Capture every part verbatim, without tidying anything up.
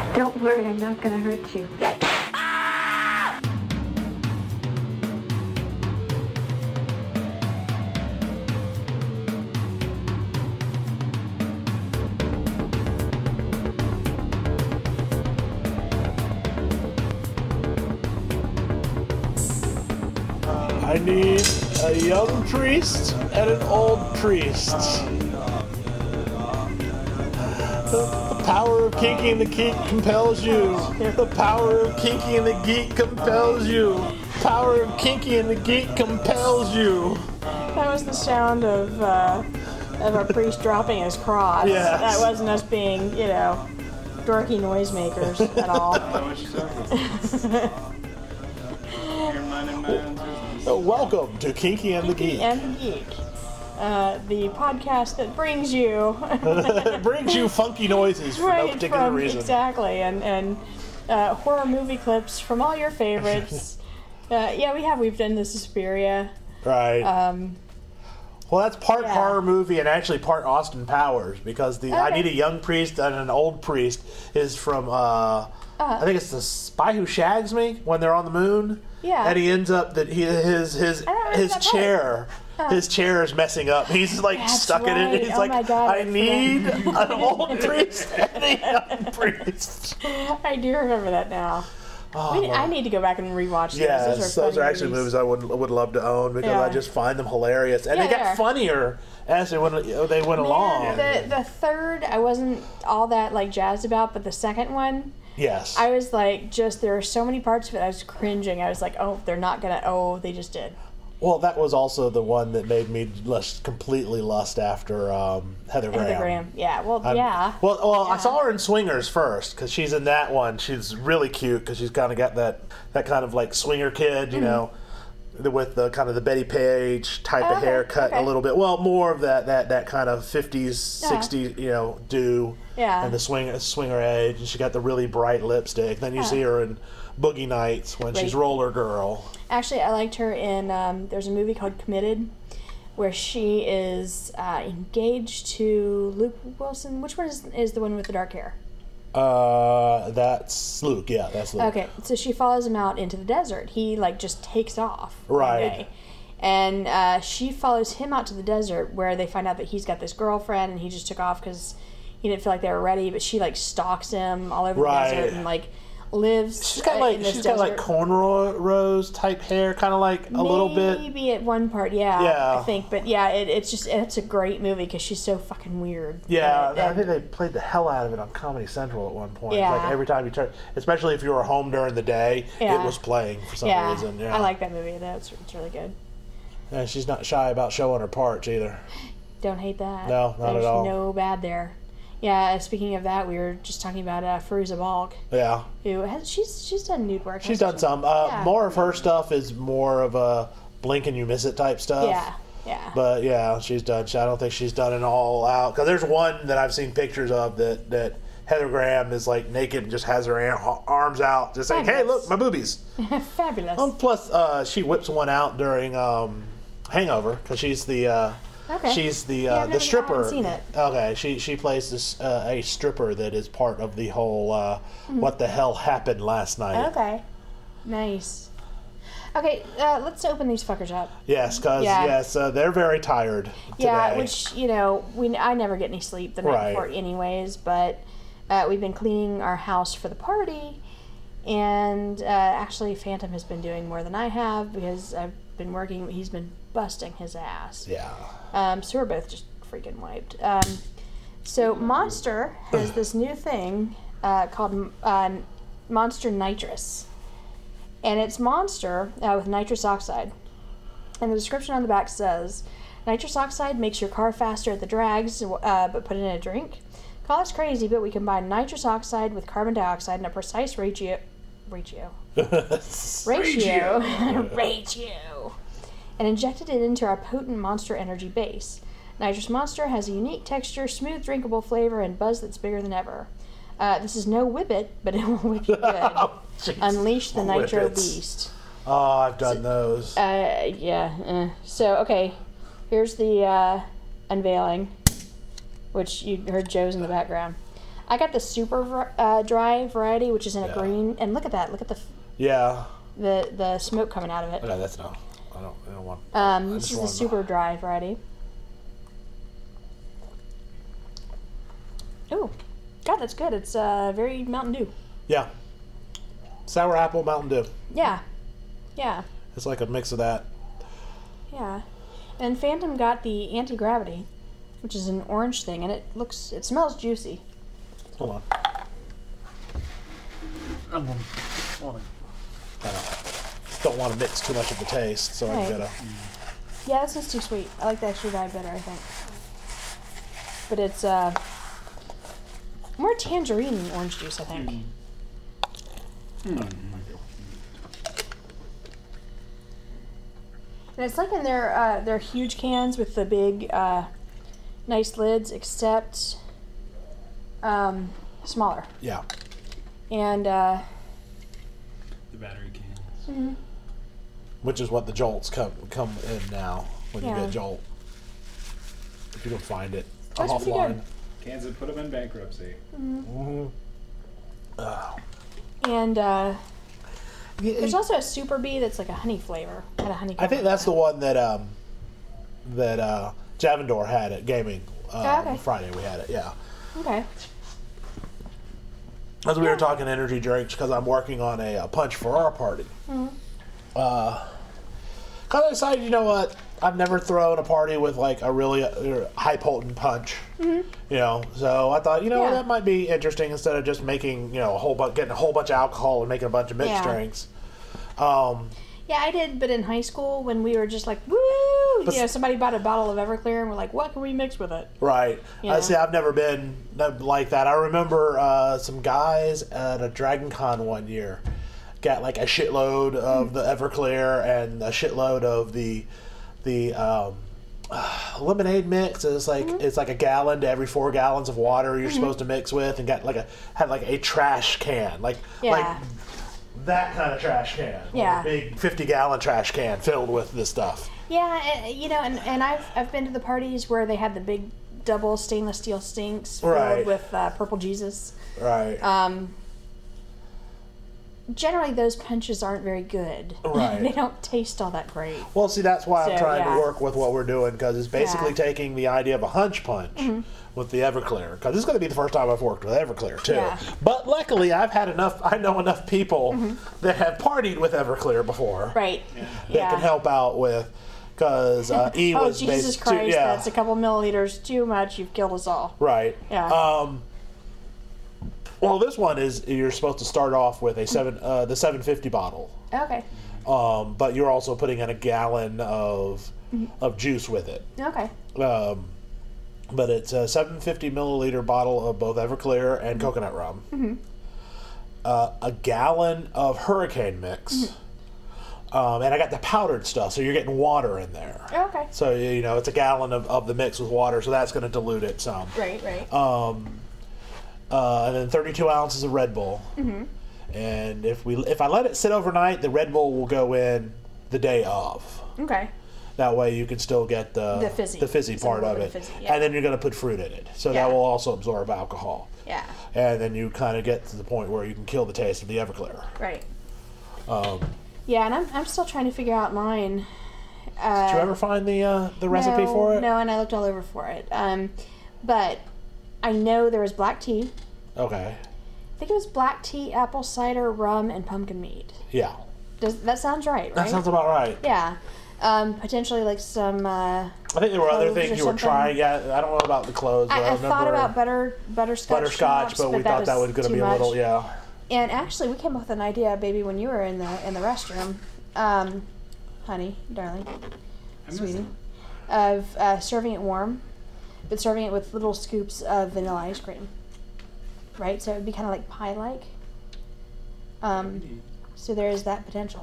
Don't worry, I'm not gonna hurt you. I need a young priest and an old priest. The, the power of Kinky and the Geek compels you. The power of Kinky and the Geek compels you. Power of Kinky and the Geek compels you. That was the sound of uh, of a priest dropping his cross. Yes. That wasn't us being, you know, dorky noisemakers at all. Uh, welcome to Kinky and the Geek. And the Geek. Uh, the podcast that brings you It brings you funky noises for right no particular from, reason. exactly, and and uh, horror movie clips from all your favorites. uh, yeah, we have. We've done the Suspiria. Right. Um, Well, that's part Yeah. horror movie and actually part Austin Powers, because the I Okay. Need a Young Priest and an Old Priest is from, uh, I think it's The Spy Who Shags Me, when they're on the moon. Yeah. And he ends up that he his his I don't remember his that chair. His chair is messing up. He's like That's stuck in right. it. He's Oh like, my God, I I need an old priest and a young priest. I do remember that now. Oh, We, I need to go back and rewatch those. Yes, those are, those funny are actually movies I would would love to own, because Yeah. I just find them hilarious, and Yeah, they they get are. funnier as they went they went along. The the third I wasn't all that like jazzed about, but the second one Yes. I was like, just there are so many parts of it I was cringing. I was like, oh, they're not gonna. Oh, they just did. Well, that was also the one that made me lust, completely lust after um, Heather Graham. Heather Graham. Yeah. Well, I'm- yeah. Well, well, I Yeah. saw her in Swingers first, because she's in that one. She's really cute because she's kind of got that that kind of like swinger kid, you Mm-hmm. know, the, with the kind of the Betty Page type Oh, of okay, haircut, okay. a little bit. Well, more of that that that kind of fifties, Yeah. sixties, you know, do. Yeah. And the swing swinger age, and she got the really bright lipstick. Then you Yeah. see her in Boogie Nights when she's Right. Roller Girl. Actually, I liked her in. Um, there's a movie called Committed, where she is uh, engaged to Luke Wilson. Which one is is the one with the dark hair? Uh, that's Luke. Yeah, that's Luke. Okay, so she follows him out into the desert. He like just takes off. one Right. day. And uh, she follows him out to the desert, where they find out that he's got this girlfriend, and he just took off because he didn't feel like they were ready. But she like stalks him all over Right. the desert and like lives. She's got uh, like in this she's got like desert. cornrows type hair, kind of like a little bit. Maybe at one part, yeah, Yeah. I think. But yeah, it, it's just it's a great movie because she's so fucking weird. Yeah, And- I and- think they played the hell out of it on Comedy Central at one point. Yeah. Like every time you turn, especially if you were home during the day, Yeah. it was playing for some yeah, reason. Yeah, I like that movie. That's it's really good. And she's not shy about showing her parts either. Don't hate that. No, not at There's all. no bad there. Yeah, speaking of that, we were just talking about uh, Fairuza Balk, Yeah, who has she's she's done nude work. she's hasn't done she? some. Uh, Yeah. More of her stuff is more of a blink and you miss it type stuff. Yeah, yeah. But yeah, she's done. I don't think she's done it all out, because there's one that I've seen pictures of that that Heather Graham is like naked and just has her ar- arms out, just saying, "Hey, Fabulous. look, my boobies." Fabulous. Um, plus, uh, she whips one out during um, Hangover, because she's the uh, Okay. she's the Yeah, uh, I've the never- I stripper. haven't seen it. Okay, she she plays this uh, a stripper that is part of the whole uh, what the hell happened last night. Mm-hmm. Okay. Nice. Okay, uh, let's open these fuckers up. Yes, because Yeah. yes, uh, they're very tired today. Yeah, which you know, we I never get any sleep the night Right. before, anyways. But uh, we've been cleaning our house for the party, and uh, actually, Phantom has been doing more than I have because I've been working. He's been busting his ass. yeah. Um, so we're both just freaking wiped. Um, so Monster has this new thing uh, called uh, Monster Nitrous. And it's Monster uh, with nitrous oxide. And the description on the back says, nitrous oxide makes your car faster at the drags, uh, but put it in a drink. Call us crazy, but we combine nitrous oxide with carbon dioxide in a precise ratio. Ratio. Ratio. Ratio. And injected it into our potent Monster Energy base. Nitrous Monster has a unique texture, smooth, drinkable flavor, and buzz that's bigger than ever. Uh, this is no whip it, but it will whip you good. Oh, jeez. Unleash the Nitro Whippets. Beast. Oh, I've done those. Uh, yeah. Uh. So, okay. Here's the uh, unveiling, which you heard Joe's in the background. I got the super var- uh, dry variety, which is in a Yeah. green. And look at that. Look at the f- Yeah. the the smoke coming out of it. Okay, that's no. I don't. I don't want. Um, I this just is the want- super dry variety. Ooh, God, that's good. It's uh, very Mountain Dew. Yeah. Sour apple Mountain Dew. Yeah, yeah, It's like a mix of that. yeah. And Phantom got the anti gravity, which is an orange thing, and it looks, it smells juicy. Hold on. I'm gonna, wanna- I don't, don't want to mix too much of the taste, so Right. I'm gonna. Yeah, this one's too sweet. I like the extra dry better, I think. But it's uh, more tangerine than orange juice, I think. And it's like in their uh, their huge cans with the big, uh, nice lids, except um, smaller. Yeah. And uh, the battery cans. Which is what the jolts come come in now when you Yeah. get jolt. If you can find it That's pretty offline. good. Kansas put them in bankruptcy. Mm-hmm. Oh. and uh, Yeah, there's also a Super Bee that's like a honey flavor. Had a honey. I think that's the one that um that uh Javendor had at gaming. Uh, Oh, okay. Friday we had it. Yeah. Okay. As we were talking energy drinks, because I'm working on a, uh punch for our party. Mm-hmm. Uh, kind of decided, you know what? I've never thrown a party with like a really uh, high potent punch. Mm-hmm. You know, so I thought, you know, Yeah. that might be interesting instead of just making, you know, a whole bunch, getting a whole bunch of alcohol and making a bunch of mixed Yeah. drinks. Um, Yeah, I did, but in high school when we were just like, woo! But- You know, somebody bought a bottle of Everclear and we're like, what can we mix with it? Right. Yeah. I see. I've never been like that. I remember uh, some guys at a Dragon Con one year got like a shitload of the Everclear and a shitload of the the um, uh, lemonade mix. It's like it's like a gallon to every four gallons of water you're supposed to mix with, and got like a had like a trash can, like Yeah. like that kind of trash can, like Yeah. a big fifty gallon trash can filled with this stuff. Yeah, and, you know, and, and I've I've been to the parties where they had the big double stainless steel sinks filled Right. with uh, purple Jesus. Right. Um, generally, those punches aren't very good. Right. They don't taste all that great. Well, see, that's why I'm So, trying yeah. to work with what we're doing, because it's basically Yeah. Mm-hmm. taking the idea of a hunch punch with the Everclear. Because this is going to be the first time I've worked with Everclear, too. Yeah. Mm-hmm. But luckily, I've had enough, I know enough people that have partied with Everclear before Right. that Yeah. can help out with, because uh, E Oh, was Jesus basi- Christ, yeah, that's a couple milliliters too much. You've killed us all. right. Yeah. Um, well, this one is, you're supposed to start off with a seven, uh, the seven fifty bottle. Okay. Um, but you're also putting in a gallon of of juice with it. Okay. Um, but it's a seven fifty milliliter bottle of both Everclear and coconut rum. Mm-hmm. Uh, a gallon of Hurricane mix. Mm-hmm. Um, and I got the powdered stuff, so you're getting water in there. Okay. So, you know, it's a gallon of, of the mix with water, so that's going to dilute it some. Right, right. Um, uh, and then thirty-two ounces of Red Bull. Mm-hmm. And if we if I let it sit overnight, the Red Bull will go in the day of. Okay. That way you can still get the The fizzy. the fizzy Some part little of bit it. of fizzy, yeah. And then you're going to put fruit in it. So Yeah. that will also absorb alcohol. Yeah. And then you kind of get to the point where you can kill the taste of the Everclear. Right. Um, Yeah, and I'm, I'm still trying to figure out mine. Uh, did you ever find the uh, the recipe no, for it? No, and I looked all over for it. Um, but I know there was black tea. Okay. I think it was black tea, apple cider, rum, and pumpkin mead. Yeah. Does that sounds right? Right. That sounds about right. Yeah. Um, potentially like some. Uh, I think there were other Cloves or things you were something. trying. Yeah, I don't know about the clothes. But I, I, I remember thought about butter butterscotch. butterscotch, schnapps, but we thought that was going to too be a much. little, yeah. And actually, we came up with an idea, baby, when you were in the in the restroom, um, honey, darling, I'm sweetie, listening. of uh, serving it warm, but serving it with little scoops of vanilla ice cream. Right, so it would be kind of like pie-like. Um, so there is that potential.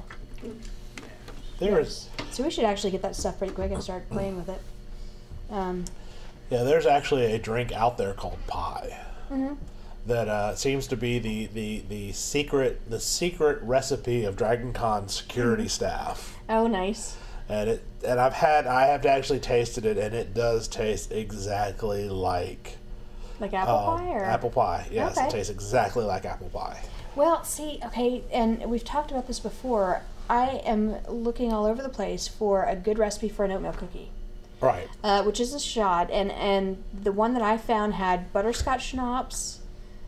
There's So we should actually get that stuff pretty quick and start playing with it. Um, yeah, there's actually a drink out there called pie. mhm. That uh, seems to be the, the, the secret the secret recipe of Dragon Con security Mm-hmm. staff, Oh, nice. and it and I've had I have actually tasted it, and it does taste exactly like Like apple Um, pie or apple pie. Yes, Okay. it tastes exactly like apple pie. Well, see, okay, and we've talked about this before. I am looking all over the place for a good recipe for an oatmeal cookie, Right. uh, which is a shot, and and the one that I found had butterscotch schnapps,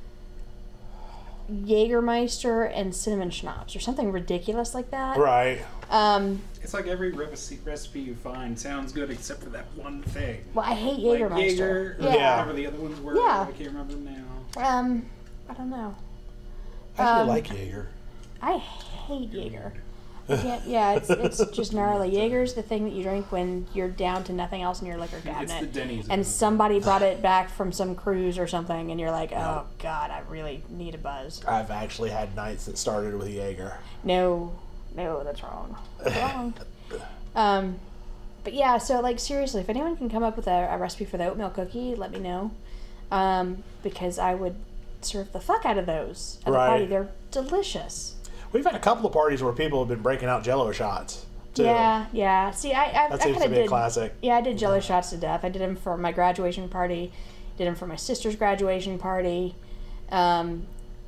Jägermeister, and cinnamon schnapps, or something ridiculous like that. Right. Um, It's like every recipe recipe you find sounds good except for that one thing. well, I hate Like Jägermeister. Jaeger, or Yeah. whatever the other ones were. Yeah. I can't remember them now. Um, I don't know. I actually Um, like Jaeger. I hate Jaeger. I can't, yeah, it's it's just gnarly. Jaeger's the thing that you drink when you're down to nothing else in your liquor It's cabinet. the Denny's. And of it. somebody brought it back from some cruise or something, and you're like, oh god, I really need a buzz. I've actually had nights that started with Jaeger. No, no, that's wrong. That's wrong. Um, but yeah, so like seriously, if anyone can come up with a, a recipe for the oatmeal cookie, let me know. Um, because I would serve the fuck out of those at the Right. party. They're delicious. We've had a couple of parties where people have been breaking out Jello shots too. Yeah, yeah. See, I I, That I seems kind to of be a did. classic. Yeah, I did Jello shots to death. I did them for my graduation party. Did them for my sister's graduation party. Um,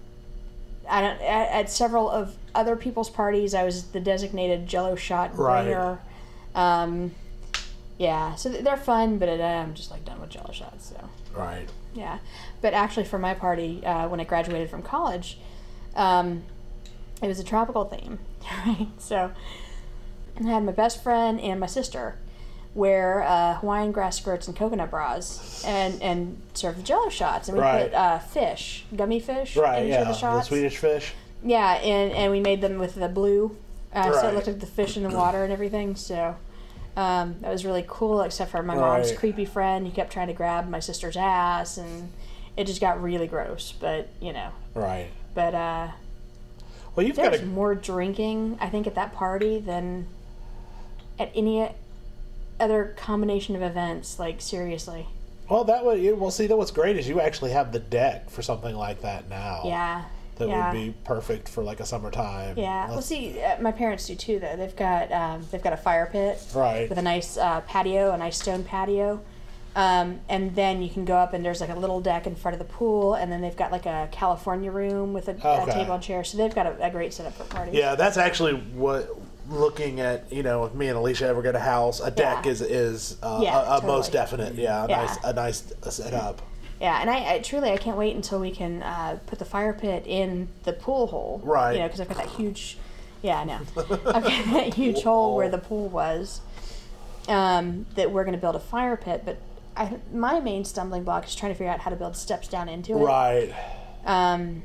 I don't. At, at several of other people's parties, I was the designated Jello shot Right. bringer. Um, yeah, so they're fun, but uh, I'm just like done with Jello shots. So Right. yeah, but actually for my party, uh, when I graduated from college, um, it was a tropical theme, right? So I had my best friend and my sister wear uh, Hawaiian grass skirts and coconut bras and, and serve the Jello shots. And we Right. put uh, fish, gummy fish, Right. in each Yeah. of the The shots. Swedish fish. Yeah, and, and we made them with the blue, uh, so Right. it looked like the fish in the water and everything. So um, that was really cool, except for my mom's Right. creepy friend who kept trying to grab my sister's ass, and it just got really gross. But you know, Right. but uh, Well, you've got there's a more drinking, I think, at that party than at any other combination of events. Like seriously, well that would well see that what's great is you actually have the deck for something like that now. yeah. That yeah. would be perfect for like a summertime. Yeah. Well, Let's- see, uh, my parents do too. Though they've got um, they've got a fire pit Right. with a nice uh, patio, a nice stone patio, um, and then you can go up and there's like a little deck in front of the pool, and then they've got like a California room with a, a Okay. table and chair. So they've got a, a great setup for parties. Yeah, that's actually what looking at. You know, if me and Alicia ever get a house, a deck Yeah. is is uh, Yeah, a, a most totally. definite. Yeah, a Yeah. nice a nice setup. Yeah, and I, I truly I can't wait until we can uh, put the fire pit in the pool hole. Right. You know, because I've got that huge. Yeah, I know. I've got that huge hole where the pool was. Um, that we're going to build a fire pit, but I my main stumbling block is trying to figure out how to build steps down into it. Right. Um.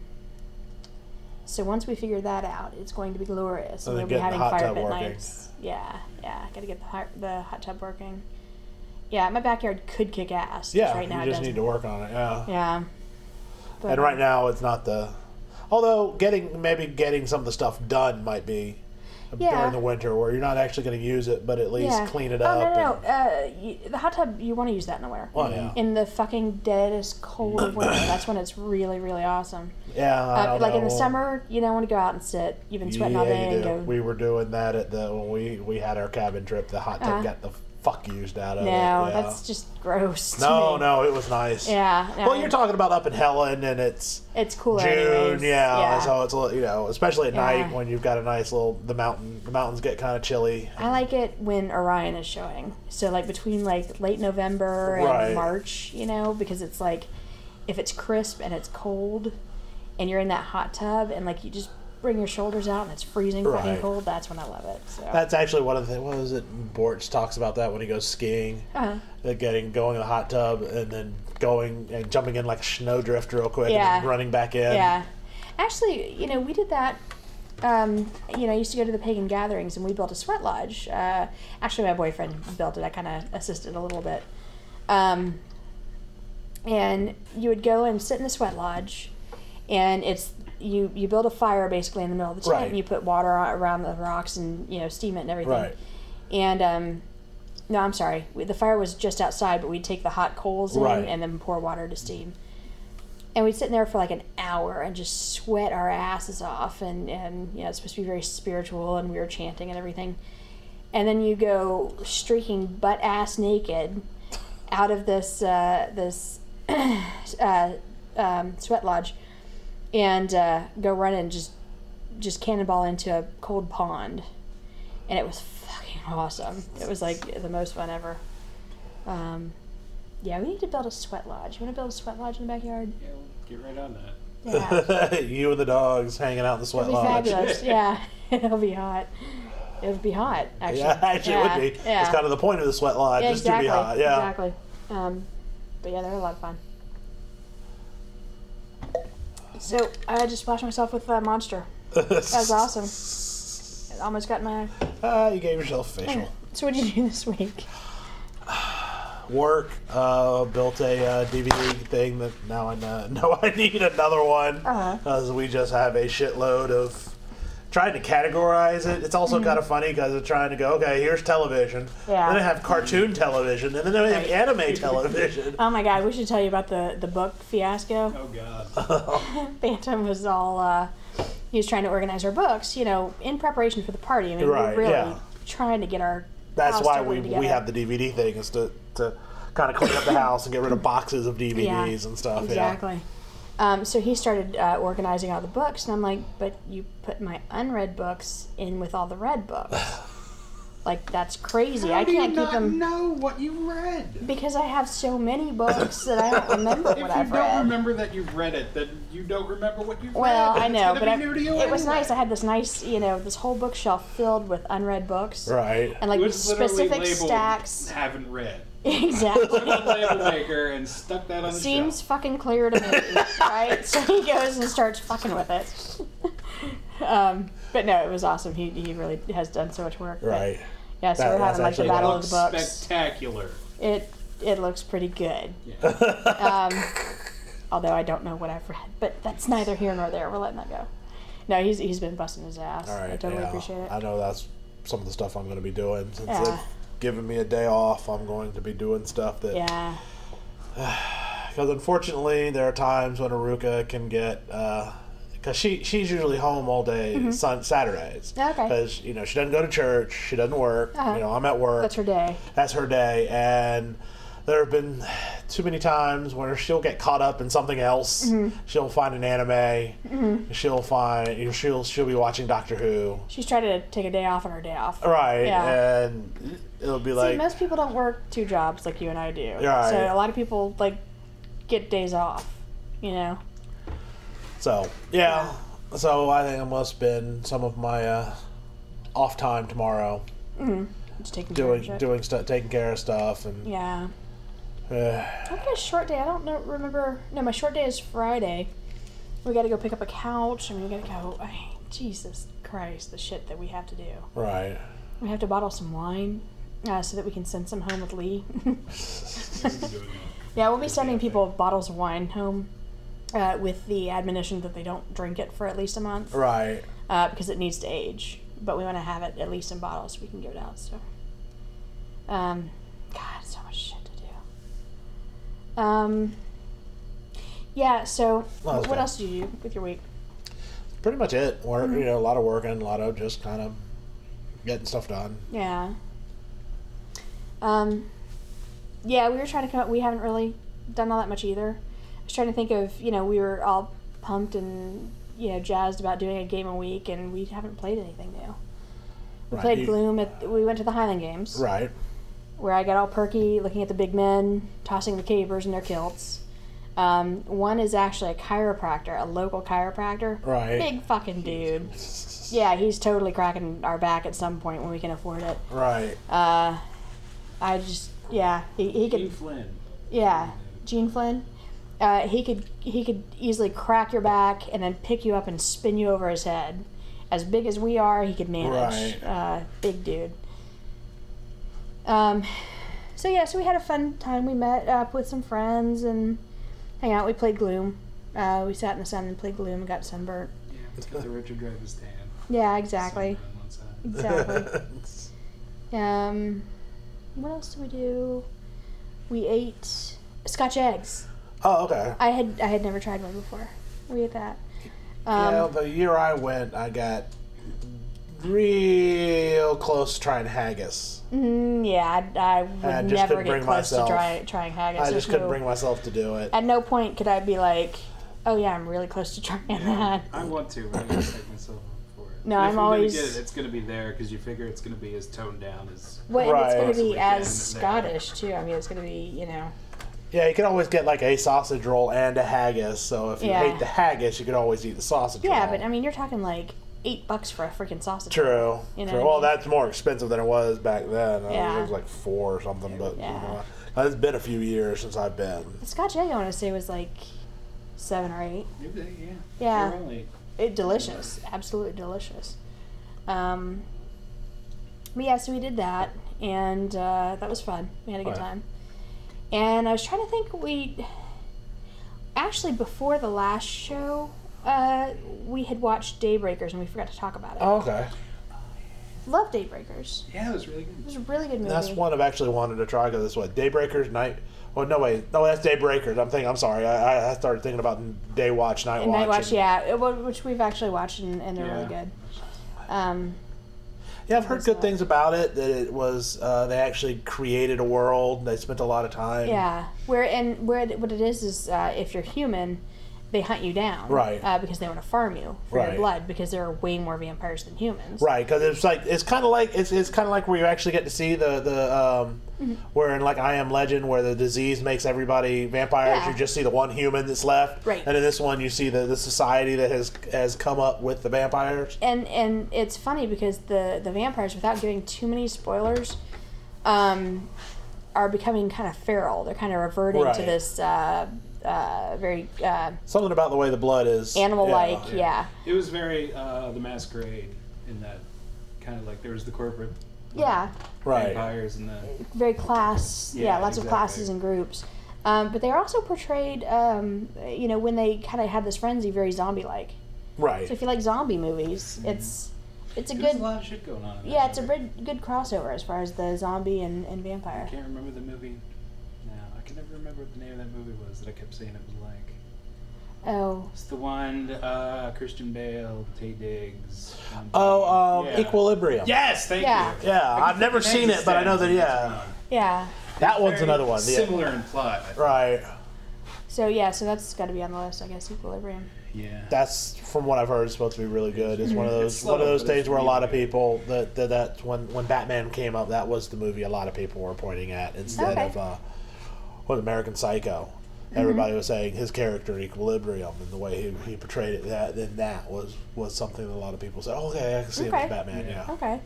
So once we figure that out, it's going to be glorious, So and then we'll be get the having hot fire tub pit working. nights. Yeah, yeah. Got to get the hot, the hot tub working. Yeah, my backyard could kick ass. just Yeah, right now you it just need doesn't. to work on it. Yeah. Yeah. But, And right now it's not the. Although getting maybe getting some of the stuff done might be Yeah. during the winter where you're not actually going to use it, but at least yeah. clean it oh, up. no, no, and- no. Uh, you, the hot tub, you want to use that in the winter. Well, yeah. In the fucking deadest cold of winter. That's when it's really, really awesome. Yeah, I Uh, don't like in the know. summer, you don't want to go out and sit. You've been sweating yeah, all day you and do. go. We were doing that at the when we we had our cabin trip. The hot tub Uh-huh. got the fuck used out of no, it. Yeah. that's just gross. to no, me. no, it was nice. Yeah. No, Well, you're talking about up in Helen, and it's It's cooler June, anyways. yeah, yeah. So it's a little, you know, especially at Yeah. night when you've got a nice little the mountain. The mountains get kind of chilly. I like it when Orion is showing. So like between like late November and Right. March, you know, because it's like if it's crisp and it's cold and you're in that hot tub and like you just bring your shoulders out and it's freezing fucking Right. cold, that's when I love it. So That's actually one of the what was it? Borch talks about that when he goes skiing, uh-huh. like getting going in the hot tub and then going and jumping in like a snowdrift real quick Yeah. and then running back in. Yeah. Actually, you know, we did that. Um, you know, I used to go to the pagan gatherings and we built a sweat lodge. Uh, actually, my boyfriend built it. I kind of assisted a little bit. Um, and you would go and sit in the sweat lodge, and it's you you build a fire basically in the middle of the tent, Right. and you put water a- around the rocks and you know steam it and everything. Right. And um, no, I'm sorry, we, the fire was just outside, but we'd take the hot coals in Right. and then pour water to steam. And we'd sit in there for like an hour and just sweat our asses off, and, and you know it's supposed to be very spiritual, and we were chanting and everything. And then you go streaking butt ass naked out of this uh, this uh, um, sweat lodge, and uh, go run and just just cannonball into a cold pond, and it was fucking awesome. It was like the most fun ever. Um, yeah, we need to build a sweat lodge. You want to build a sweat lodge in the backyard? Yeah, we'll get right on that. Yeah, You and the dogs hanging out in the sweat it'll be lodge. fabulous. Yeah, it'll be hot. It would be hot, actually. Yeah, actually yeah. it would be. Yeah. It's kind of the point of the sweat lodge, Yeah, is exactly. to be hot. Yeah. Exactly. Um, but yeah, they're a lot of fun. So I just splashed myself with a monster. That was awesome. It almost got my. Ah, you gave yourself a facial. So what did you do this week? Work, uh, built a uh, D V D thing that now I know, know I need another one Uh-huh. because we just have a shitload of trying to categorize it. It's also Mm-hmm. kind of funny because it's trying to go, okay, here's television. Yeah. Then I have cartoon television, and then I have Right. anime television. Oh my god, we should tell you about the, the book fiasco. Oh God. Phantom was all, uh, he was trying to organize our books, you know, in preparation for the party. I mean, Right, we were really yeah. trying to get our That's house why totally we together. we have the D V D thing, is to, to kind of clean up the house and get rid of boxes of D V Ds Yeah, and stuff. Exactly. Um, so he started uh, organizing all the books, and I'm like, but you put my unread books in with all the read books. Like, that's crazy. I How do you can't keep not them know what you read? because I have so many books that I don't remember If what you I've don't read. remember that you've read it, then you don't remember what you've Well, read. I It's know, gonna but be I, new to you it was anyway. nice. I had this nice, you know, this whole bookshelf filled with unread books. Yeah. Right. And like It these was literally specific labeled, stacks. Haven't read. Exactly. Put on label maker and stuck that on the Seems shelf. fucking clear to me, right? So he goes and starts fucking with it. um, but no, it was awesome. He he really has done so much work. But Right. yeah, so That- we're that's having like the actually battle Looks of the books. spectacular. It it looks pretty good. Yeah. Um, although I don't know what I've read, but that's neither here nor there. We're letting that go. No, he's he's been busting his ass. All right. I totally yeah. appreciate it. I know that's some of the stuff I'm going to be doing. Since Yeah. they've given me a day off, I'm going to be doing stuff that. Yeah. Because unfortunately, there are times when Aruka can get. Because she, she's usually home all day sun, Saturdays. Mm-hmm. Okay. Because, you know, she doesn't go to church, she doesn't work. Uh-huh. You know, I'm at work. That's her day. That's her day. And there have been too many times where she'll get caught up in something else. Mm-hmm. She'll find an anime. She'll find. She'll she'll be watching Doctor Who. She's trying to take a day off on her day off. Right. Yeah. And it'll be See, like. most people don't work two jobs like you and I do. Right. So a lot of people like get days off. You know. So yeah, so I think I'm gonna spend some of my uh, off time tomorrow Just taking care of doing shit. doing stuff, taking care of stuff, and Yeah. uh, I've got a short day. I don't know. Remember? No, my short day is Friday. We got to go pick up a couch, and we got to go. I mean, Jesus Christ, the shit that we have to do. right. We have to bottle some wine uh, so that we can send some home with Lee. Yeah, we'll be sending people bottles of wine home uh, with the admonition that they don't drink it for at least a month Right. uh, because it needs to age. But we want to have it at least in bottles so we can give it out. So, um, God, so much shit to do. Um, yeah. So, Well, that's what good. else did you do with your week? Pretty much it. Work, Mm-hmm. you know, a lot of working, a lot of just kind of getting stuff done. Yeah. Um, yeah, we were trying to come up. We haven't really done all that much either. I was trying to think of, you know, we were all pumped and, you know, jazzed about doing a game a week, and we haven't played anything new. We Right, played you- Gloom at. We went to the Highland Games, Right. where I got all perky, looking at the big men tossing the capers in their kilts. Um, one is actually a chiropractor, a local chiropractor. Right. Big fucking dude. Yeah, he's totally cracking our back at some point when we can afford it. Right. Uh, I just, yeah, he, he Gene could, Flynn. yeah, Gene Flynn. Uh, he could he could easily crack your back and then pick you up and spin you over his head. As big as we are, he could manage. Right. Uh, big dude. Um, so yeah, so we had a fun time. We met up with some friends and hang out. We played Gloom. Uh, we sat in the sun and played Gloom and got sunburnt. Yeah, it's got the Richard Dreyfuss tan. Yeah, exactly. Sunburn on one side. Exactly. Um, what else did we do? We ate Scotch eggs. Oh, okay. I had I had never tried one before. We ate that. Um, yeah, the year I went, I got real close to trying haggis. Mm, yeah, I, I would I just never couldn't get bring close myself. to try, trying haggis. I There's just couldn't no- bring myself to do it. At no point could I be like, oh yeah, I'm really close to trying that. I want to, but I gotta take myself up for it. No, And I'm if always- Gonna get it, it's gonna be there because you figure it's gonna be as toned down as. Well, and Right. it's going to Possibly be can as there. Scottish too. I mean, it's going to be, you know. Yeah, you can always get like a sausage roll and a haggis. So if you Yeah. hate the haggis, you could always eat the sausage roll. Yeah, but I mean, you're talking like eight bucks for a freaking sausage. True. You know True. what I Well, mean? that's more expensive than it was back then. I Yeah. mean, it was like four or something. But Yeah. you know, it's been a few years since I've been. The Scotch egg, I want to say, was like seven or eight. Yeah. Yeah. They're only- It delicious, absolutely delicious. Um, but yeah, so we did that, and uh, that was fun. We had a good Right. time. And I was trying to think, we actually before the last show, uh, we had watched Daybreakers, and we forgot to talk about it. Oh, okay. Love Daybreakers. Yeah, it was really It good. was a really good movie. That's one I've actually wanted to try because it's what Daybreakers night. Oh no, wait, no, that's Daybreakers. I'm thinking. I'm sorry. I, I started thinking about Day Watch, Night And Watch. Night Watch, and- yeah, it, wa- which we've actually watched, and, and they're really Yeah. good. Um, Yeah, I've heard There's good a- things about it. That it was uh, they actually created a world. They spent a lot of time. Yeah, where and where it- what it is is uh, if you're human, they hunt you down, Right. Uh, because they want to farm you for Right. your blood because there are way more vampires than humans. Right, because it's like it's kind of like it's, it's kind of like where you actually get to see the the um, Mm-hmm. where in like I Am Legend where the disease makes everybody vampires. Yeah. You just see the one human that's left, Right. And in this one, you see the, the society that has has come up with the vampires. And and it's funny because the the vampires, without giving too many spoilers, um, are becoming kind of feral. They're kind of reverting Right. to this uh, uh, very uh, Something about the way the blood is animal-like, yeah. It was very uh, the Masquerade in that kind of like there was the corporate. Yeah. Right. Vampires and the. very class, yeah, Yeah, lots of exactly. classes and groups. Um, but they are also portrayed, um, you know, when they kind of had this frenzy, very zombie-like. Right. So if you like zombie movies, it's it's a There's good, a lot of shit going on. In that yeah, it's a movie. good, good crossover as far as the zombie and, and I vampire. can't remember the movie. No, I can never remember what the name of that movie was that I kept saying it was like. Oh, It's the one uh, Christian Bale, Tay Diggs. um, Oh, um, yeah. Equilibrium. Yes, thank Yeah. you. Yeah, I I've can never think seen of it, but I know that. names Yeah, wrong. yeah. that one's Very another one. Yeah. Similar in plot. I think. Right. So yeah, so that's got to be on the list, I guess. Equilibrium. Yeah. That's from what I've heard. It's supposed to be really good. It's one of those It's one of slow, those but it's days where a lot of really people that that that's when when Batman came up, that was the movie a lot of people were pointing at instead Okay. of uh, what American Psycho. Everybody was saying his character Equilibrium and the way he, he portrayed it. That then that was was something that a lot of people said. Oh, okay, I can see him Okay. as Batman. Yeah. Yeah. Okay.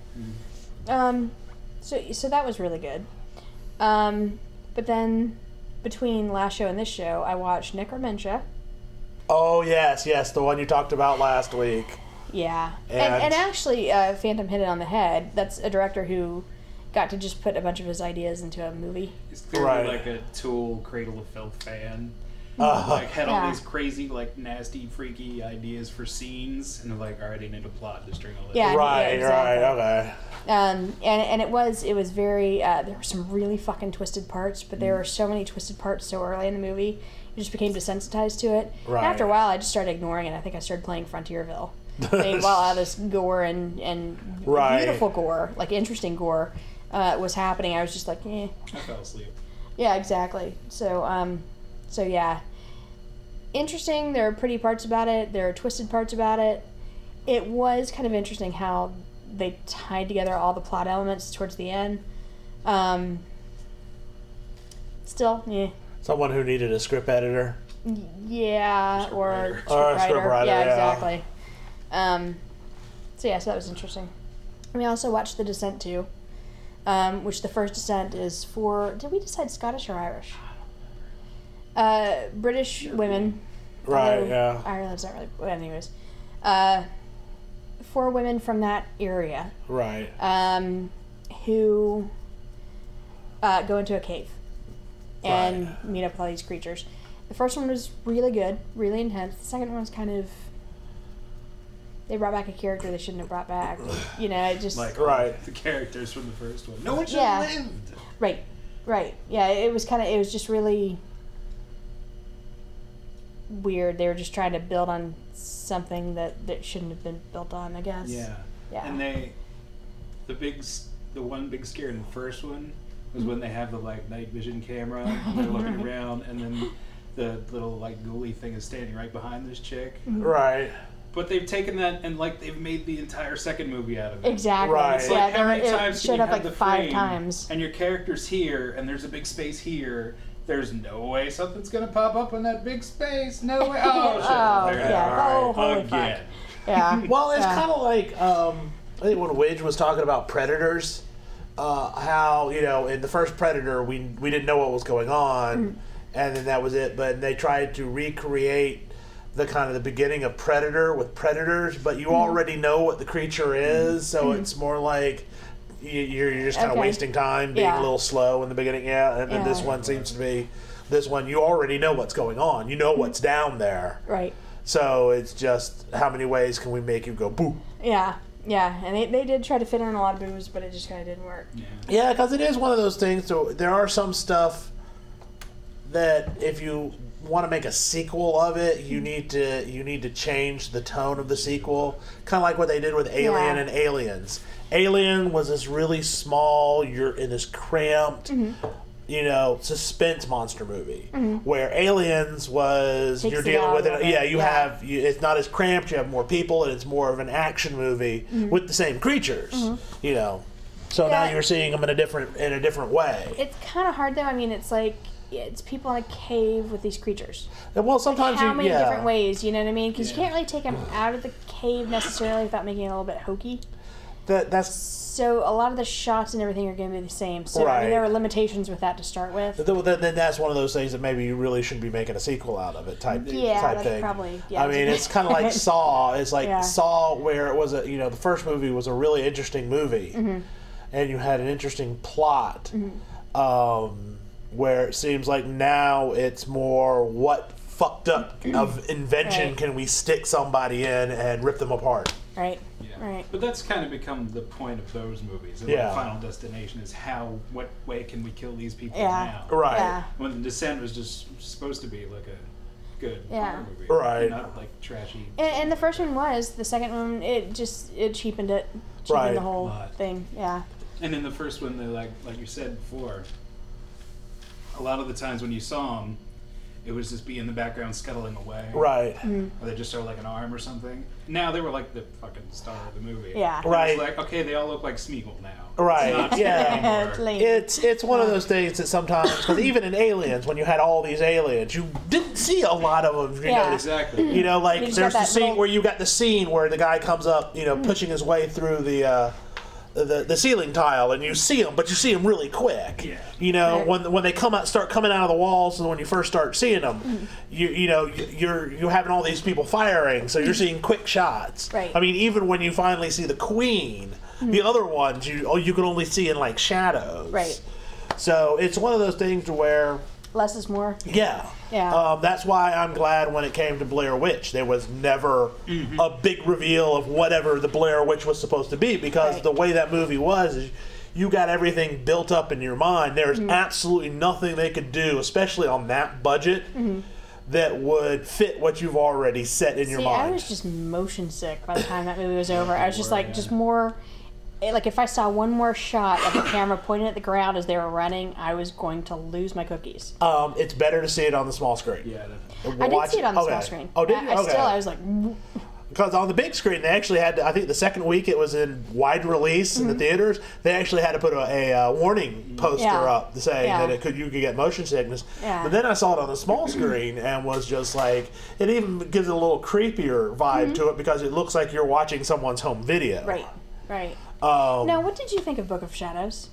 Um, so so that was really good. Um, but then between last show and this show, I watched Necromentia. Oh yes, yes, the one you talked about last week. Yeah, and And- and, actually, uh, Phantom hit it on the head. That's a director who got to just put a bunch of his ideas into a movie. He's clearly Right. like a Tool Cradle of Filth fan. Uh, Like had all Yeah. these crazy, like nasty, freaky ideas for scenes, and they're like, all right, I need a plot to string all this. Yeah. right, exactly. right, okay. Um, and and it was it was very uh, there were some really fucking twisted parts, but there were so many twisted parts so early in the movie, you just became desensitized to it. Right. And after a while, I just started ignoring it. I think I started playing Frontierville. I mean, while all this gore and and Right. beautiful gore, like interesting gore, uh, was happening, I was just like, eh. I fell asleep. Yeah, exactly. So, um, so yeah, interesting. There are pretty parts about it. There are twisted parts about it. It was kind of interesting how they tied together all the plot elements towards the end. Um, still, yeah, Someone who needed a script editor. yeah, or Scriptwriter. Or a scriptwriter. scriptwriter, Yeah, yeah. exactly. Um, so yeah, so that was interesting. We also watched The Descent too, um, which the first Descent is for. Did we decide Scottish or Irish? Uh, British women. Right, although yeah. Ireland's not really. Well, anyways, uh, four women from that area Right. um, who uh, go into a cave and Right. meet up with all these creatures. The first one was really good, really intense. The second one was kind of. They brought back a character they shouldn't have brought back. You know, it just. Like Right. the characters from the first one. No one should Yeah. have lived. Right, right. Yeah, it was kind of. It was just really weird. They were just trying to build on something that, that shouldn't have been built on, I guess. Yeah. Yeah. And they, the big, s- the one big scare in the first one was when they have the like night vision camera and they're looking around, and then the little like ghoulie thing is standing right behind this chick. Right. But they've taken that and like they've made the entire second movie out of it. Exactly. Right. It's Yeah, like, how there, many it times can showed you up have like the five frame times. and your character's here and there's a big space here? There's no way something's gonna pop up in that big space. No way. Oh shit! Oh, There it is. yeah. All Oh, holy Again. fuck. Yeah. Well, it's Yeah. kind of like um, I think when Widge was talking about Predators, uh, how you know in the first Predator we we didn't know what was going on, Mm. and then that was it. But they tried to recreate the kind of the beginning of Predator with Predators, but you Mm. already know what the creature is, so it's more like you- you're, you're just kind of Okay. wasting time, being Yeah. a little slow in the beginning. Yeah, and then this Yeah. one seems to be this one. You already know what's going on. You know what's down there. Right. So it's just how many ways can we make you go boo? Yeah. Yeah. And they, they did try to fit in a lot of boobs, but it just kind of didn't work. Yeah. Yeah, because it is one of those things. So there are some stuff that if you want to make a sequel of it, you need to you need to change the tone of the sequel. Kind of like what they did with Alien Yeah. and Aliens. Alien was this really small. You're in this cramped. Mm-hmm. You know, suspense monster movie where Aliens was Takes you're it dealing out with a it. little Yeah, bit, you yeah. have you, it's not as cramped. You have more people, and it's more of an action movie with the same creatures. You know, so now Mm-hmm. Yeah. you're seeing them in a different in a different way. It's kind of hard though. I mean, it's like it's people in a cave with these creatures. And well, sometimes How you, many yeah, different ways? You know what I mean? Because you Yeah. can't really take them out of the cave necessarily without making it a little bit hokey. that that's So a lot of the shots and everything are going to be the same. So I Right. mean, there are limitations with that to start with. then, then then that's one of those things that maybe you really shouldn't be making a sequel out of it type Yeah, type that's thing. probably- yeah, I mean, that's it's kind of like Saw. It's like Yeah. Saw, where it was a you know the first movie was a really interesting movie, Mm-hmm. and you had an interesting plot. Um, where it seems like now it's more what fucked up of invention Right. can we stick somebody in and rip them apart. Right. Yeah. Right. But that's kind of become the point of those movies. And Yeah. like Final Destination is how, what way can we kill these people Yeah. now? Right. Yeah. When The Descent was just supposed to be like a good Yeah. horror movie. Right. Not like trashy. And, and the first one was. The second one, it just it cheapened it. Cheapened Right. the whole Lot. thing. Yeah. And in the first one, they like like you said before, a lot of the times when you saw them, it was just be in the background scuttling away. Right. Mm-hmm. Or they just saw like an arm or something. Now they were like the fucking star of the movie. Yeah. And Right. It's like, okay, they all look like Smeagol now. Right, It's not yeah. anymore. It's lame. It's it's one of those things that sometimes because even in Aliens, when you had all these aliens, you didn't see a lot of them. You Yeah. know, Exactly. you know, like You just there's got the that scene little- where you got the scene where the guy comes up, you know, pushing his way through the. Uh, the, the ceiling tile and you see them, but you see them really quick. Yeah. You know Right. when when they come out, start coming out of the walls, and when you first start seeing them, you you know you're you're having all these people firing, so you're seeing quick shots. Right. I mean, even when you finally see the queen, the other ones you oh you can only see in like shadows. Right. So it's one of those things to where Less is more. yeah. Yeah. Um, that's why I'm glad when it came to Blair Witch, there was never a big reveal of whatever the Blair Witch was supposed to be because Right. the way that movie was is you got everything built up in your mind. There's Mm-hmm. absolutely nothing they could do, especially on that budget, Mm-hmm. that would fit what you've already set in your See, mind. I was just motion sick by the time that movie was over. I was just like, Yeah. just more. it- Like if I saw one more shot of the camera pointing at the ground as they were running, I was going to lose my cookies. um, it's better to see it on the small screen. Yeah. That, I did Watch- see it on the okay. small screen. Oh, did I, you? I Okay. still, I was like, Because on the big screen, they actually had, to, I think the second week it was in wide release in the theaters, they actually had to put a, a uh, warning poster Mm-hmm. Yeah. up to say Yeah. that it could you could get motion sickness. Yeah. But then I saw it on the small screen and was just like, it even gives it a little creepier vibe to it because it looks like you're watching someone's home video. Mm-hmm. right, right. Um, Now, what did you think of Book of Shadows?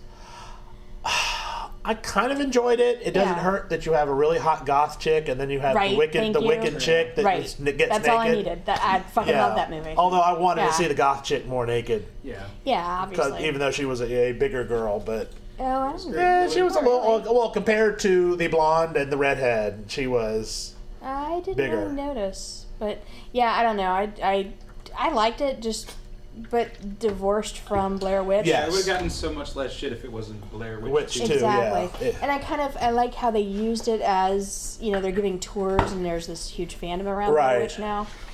I kind of enjoyed it. It doesn't Yeah. hurt that you have a really hot goth chick and then you have Right, the wicked thank the you. wicked chick that Right. gets, that gets That's naked. all I needed. That I fucking Yeah. love that movie. Although I wanted Yeah. to see the goth chick more naked. yeah. yeah, Because obviously. even though she was a, a bigger girl, but oh, I don't know. yeah, she was a Not little really. well compared to the blonde and the redhead. She was I didn't bigger. really notice, but yeah, I don't know. I, I, I liked it, just but divorced from Blair Witch. Yeah. Yeah, it would have gotten so much less shit if it wasn't Blair Witch. Witch too. too. Exactly. yeah. And I kind of I like how they used it as, you know, they're giving tours and there's this huge fandom around Right. Blair Witch now.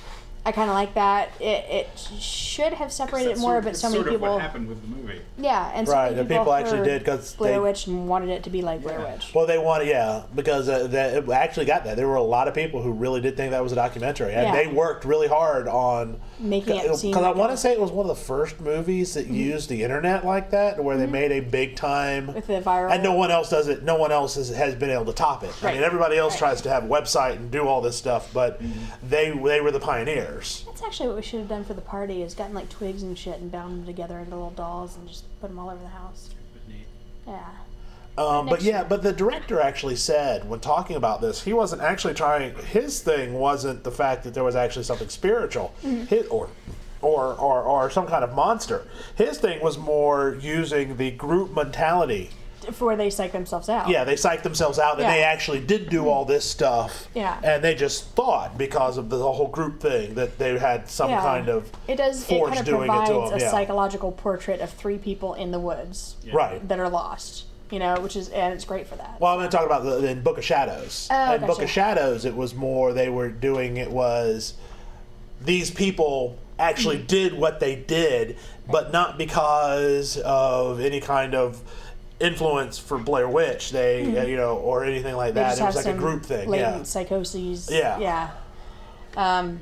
I kind of like that. It it should have separated it That's more, sort, but that's so many sort of people. what happened with the movie. Yeah, and so Right, many the people, people actually heard did, 'cause Blair they- Witch and wanted it to be like Blair Yeah. Witch. Well, they wanted, yeah, because uh, that it actually got that. There were a lot of people who really did think that was a documentary, and Yeah. they worked really hard on Making it seem Because I like want a- to say it was one of the first movies that used the internet like that, where they made a big time, With the viral. and no one else does it. No one else has, has been able to top it. I Right. mean, everybody else Right. tries to have a website and do all this stuff, but they they were the pioneers. That's actually what we should have done for the party: is gotten like twigs and shit and bound them together into little dolls and just put them all over the house. But neat. Yeah. Um, but Next yeah, year. but the director actually said when talking about this, he wasn't actually trying. His thing wasn't the fact that there was actually something spiritual, his, or, or or or some kind of monster. His thing was more using the group mentality. Before they psych themselves out. Yeah, they psyched themselves out, and Yeah. they actually did do all this stuff. Yeah. and they just thought because of the whole group thing that they had some Yeah. kind of It does. It force kind of doing it provides to them. a Yeah. psychological portrait of three people in the woods Right. that are lost. You know, which is and it's great for that. Well, I'm going to talk about the in Book of Shadows. Oh, in Book gotcha. of Shadows, it was more they were doing it was these people actually Mm-hmm. did what they did, but not because of any kind of influence for Blair Witch. They, uh, you know, or anything like Mm-hmm. They that. just It was have like a some group thing. latent Yeah. psychoses. Yeah. Yeah. Um.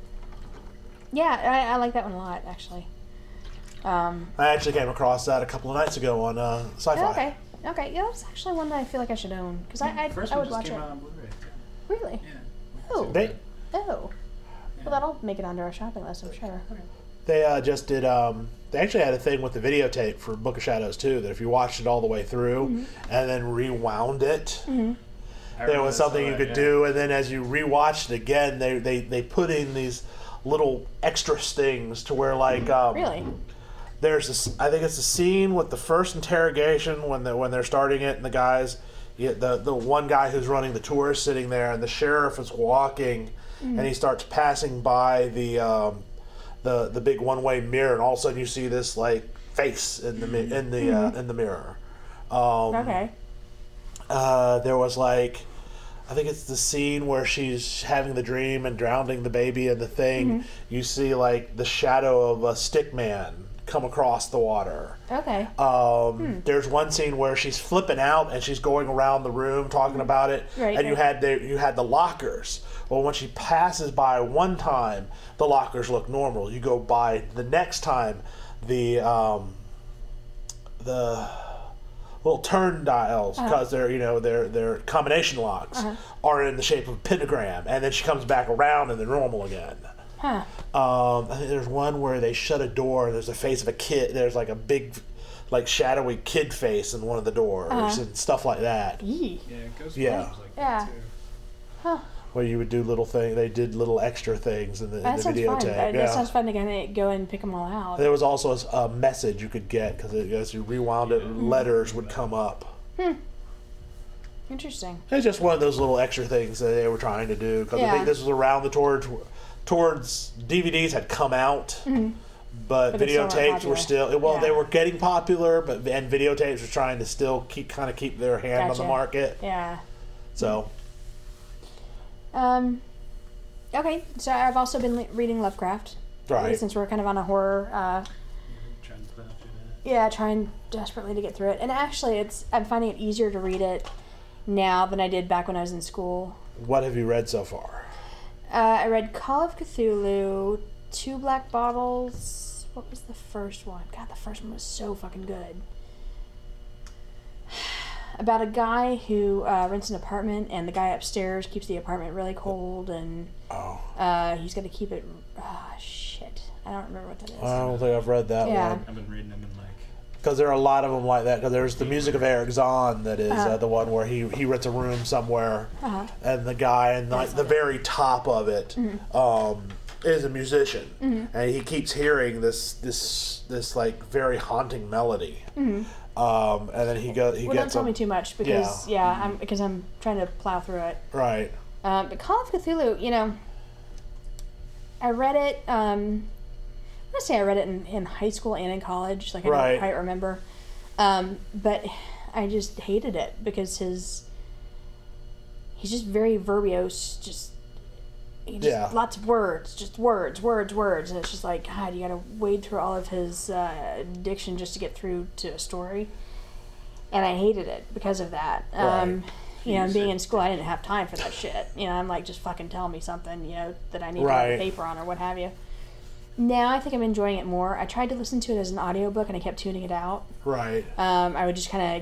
Yeah, I, I like that one a lot, actually. Um. I actually came across that a couple of nights ago on uh, Sci-Fi. Okay. Okay. Yeah, that's actually one that I feel like I should own because I I, First I one would just watch came it. out on Blu-ray. Really? Yeah. Oh. They Oh. Well, that'll make it onto our shopping list, I'm sure. they uh, just did. Um, they actually had a thing with the videotape for Book of Shadows too. That if you watched it all the way through Mm-hmm. and then rewound it. I There remember was I saw something you that, could yeah. do, and then as you rewatched it again, they, they, they put in these little extra things to where, like, um, Really? there's this. I think it's a scene with the first interrogation when they when they're starting it, and the guys, yeah, the the one guy who's running the tour is sitting there, and the sheriff is walking, and he starts passing by the um, the the big one way mirror, and all of a sudden you see this like face in the mi- in the uh, in the mirror. Um, Okay. uh, there was like, I think it's the scene where she's having the dream and drowning the baby in the thing. You see like the shadow of a stick man come across the water. Okay. Um, There's one scene where she's flipping out and she's going around the room talking about it, Right, and you right. had the you had the lockers. Well, when she passes by one time, the lockers look normal. You go by the next time, the um, the little turn dials because they're you know they're they're combination locks are in the shape of a pentagram, and then she comes back around and they're normal again. Huh. Um, I think there's one where they shut a door and there's a face of a kid. There's like a big, like shadowy kid face in one of the doors Uh-huh. and stuff like that. Yee. Yeah, Ghostbusters Yeah. was like Yeah. that too. Huh. Where you would do little thing. They did little extra things in the, in That the sounds fun. videotape. That, yeah. that sounds fun to kinda go and pick them all out. There was also a, a message you could get because as you rewound it, letters would come up. Interesting. It's just one of those little extra things that they were trying to do because I Yeah. think this was around the towards towards D V Ds had come out, but, Mm-hmm. But they still weren't videotapes popular. were still well. Yeah. They were getting popular, but and videotapes were trying to still keep kind of keep their hand on Gotcha. the market. Yeah. So Um. Okay, so I've also been le- reading Lovecraft. right, Since we're kind of on a horror. Uh, Trying to plow through that. yeah, trying desperately to get through it, and actually, it's I'm finding it easier to read it now than I did back when I was in school. what have you read so far? Uh, I read Call of Cthulhu, Two Black Bottles. What was the first one? God, the first one was so fucking good. About a guy who uh, rents an apartment, and the guy upstairs keeps the apartment really cold, and Oh, uh, he's got to keep it. Ah, shit. I don't remember what that is. I don't think I've read that Yeah. one I've been reading them in like because there are a lot of them like that. Because there's the Music of Eric Zahn that is Uh-huh. uh, the one where he he rents a room somewhere, Uh-huh. and the guy in like That's the it. very top of it Mm-hmm. um, is a musician, and he keeps hearing this this this like very haunting melody. Um, and then he goes. He Mm-hmm. Well, don't gets tell a- me too much because yeah, I'm because I'm trying to plow through it. right. Um, but Call of Cthulhu, you know, I read it. Um, I'm gonna say I read it in, in high school and in college. Like I Right. don't quite remember, um, but I just hated it because his he's just very verbose. Just Just Yeah. lots of words, just words, words, words, and it's just like, God, you gotta wade through all of his uh, diction just to get through to a story. And I hated it because of that. Um, Right. You know, and being in school, I didn't have time for that shit. You know, I'm like, just fucking tell me something, you know, that I need Right. to write a paper on or what have you. Now I think I'm enjoying it more. I tried to listen to it as an audiobook and I kept tuning it out. Right. Um, I would just kind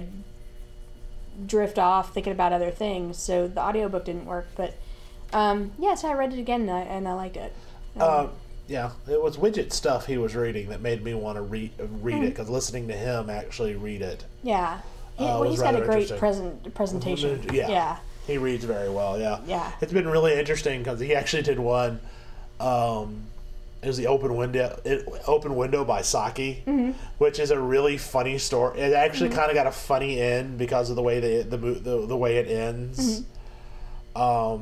of drift off thinking about other things. So the audiobook didn't work. But um, yeah, so I read it again and I, and I liked it. Um, Uh, yeah, it was Widget stuff he was reading that made me want to read read it because listening to him actually read it. yeah. He, uh, well, was he's got a rather great interesting. present presentation. Yeah. Yeah. He reads very well, yeah. Yeah. It's been really interesting because he actually did one. Um, it was the Open Window, it, Open Window by Saki, Mm-hmm. which is a really funny story. It actually kind of got a funny end because of the way the the the, the way it ends. Mm-hmm. Um,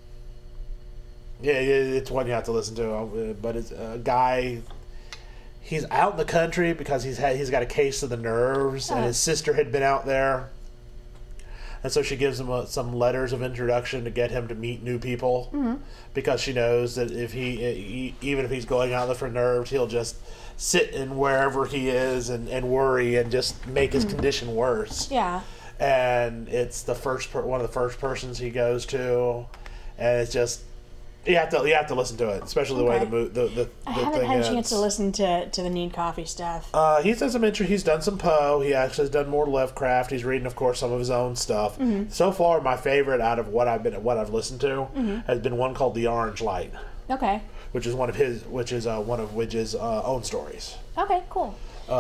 yeah, yeah, it's one you have to listen to. uh, But it's a guy. He's out in the country because he's had he's got a case of the nerves, and Oh. his sister had been out there. And so she gives him a, some letters of introduction to get him to meet new people, Mm-hmm. because she knows that if he, he, even if he's going out there for nerves, he'll just sit in wherever he is and, and worry and just make his condition worse. Yeah. And it's the first per, one of the first persons he goes to, and it's just you have to you have to listen to it, especially the way Okay. the mo- the the, the I haven't thing had a ends. chance to listen to, to the Need Coffee stuff. Uh, he's done some intro. He's done some Poe. He actually has done more Lovecraft. He's reading, of course, some of his own stuff. Mm-hmm. So far, my favorite out of what I've been what I've listened to has been one called The Orange Light, Okay. which is one of his, which is uh, one of Widge's uh, own stories, Okay, cool.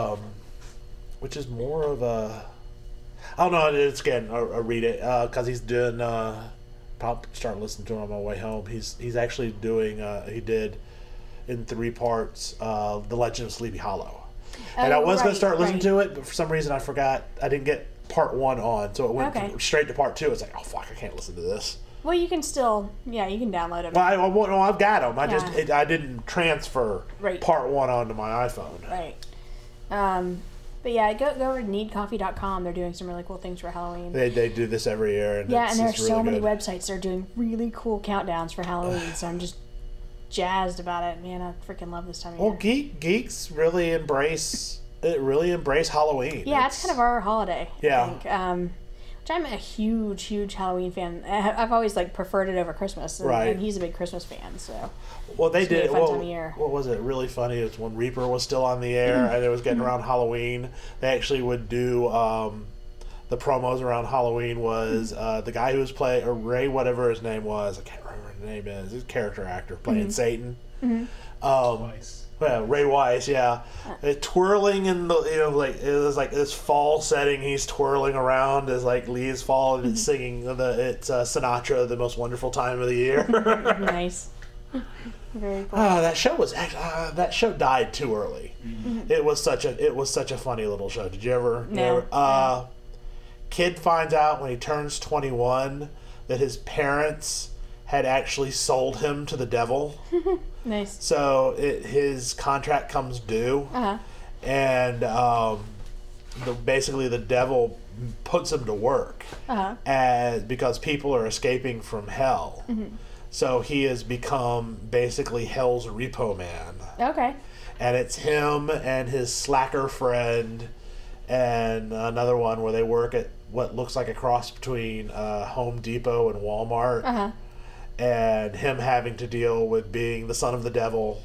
which is more of a. I don't know. It's again, I, I read it because he's doing. Uh, I'll start listening to him on my way home. He's he's actually doing. Uh, he did in three parts. Uh, The Legend of Sleepy Hollow. And I Oh, was going right, to start listening right. to it, but for some reason I forgot. I didn't get part one on, so it went Okay. to- straight to part two. It's like, oh fuck, I can't listen to this. Well, you can still, yeah, you can download them. Well, I, I, well, no, I've got them. I just Yeah. it, I didn't transfer Right. part one onto my iPhone. Right. Um, but yeah, go go over to need coffee dot com. They're doing some really cool things for Halloween. They they do this every year, and yeah, it's, and there are it's so really many good. websites that are doing really cool countdowns for Halloween. So I'm just jazzed about it. Man, I freaking love this time of Well, year. geek geeks really embrace it. Really embrace Halloween. Yeah, it's kind of our holiday. Yeah. I think. Um, which I'm a huge, huge Halloween fan. I- I've always like preferred it over Christmas, and, Right. and he's a big Christmas fan. So Well, they It's gonna be did. a fun Well, time of year. what was it? Really funny. It was when Reaper was still on the air and it was getting around Halloween. They actually would do um, the promos around Halloween. Was uh, the guy who was playing or Ray, whatever his name was? I can't remember what his name is. He's a character actor playing Satan. Um, Twice. well, Ray Wise, yeah, Uh, twirling in the you know like it was like this fall setting. He's twirling around as like leaves fall and it's singing the it's uh, Sinatra, the most wonderful time of the year. nice. Very cool. Ah, that show was act- uh, that show died too early. It was such a it was such a funny little show. Did you ever? you No, ever- uh, Kid finds out when he turns twenty-one that his parents had actually sold him to the devil. Nice. So it, his contract comes due, Uh huh. and um, the, basically the devil puts him to work Uh huh. as because people are escaping from hell. So he has become basically hell's repo man, Okay. and it's him and his slacker friend, and another one where they work at what looks like a cross between uh, Home Depot and Walmart. Uh huh. And him having to deal with being the son of the devil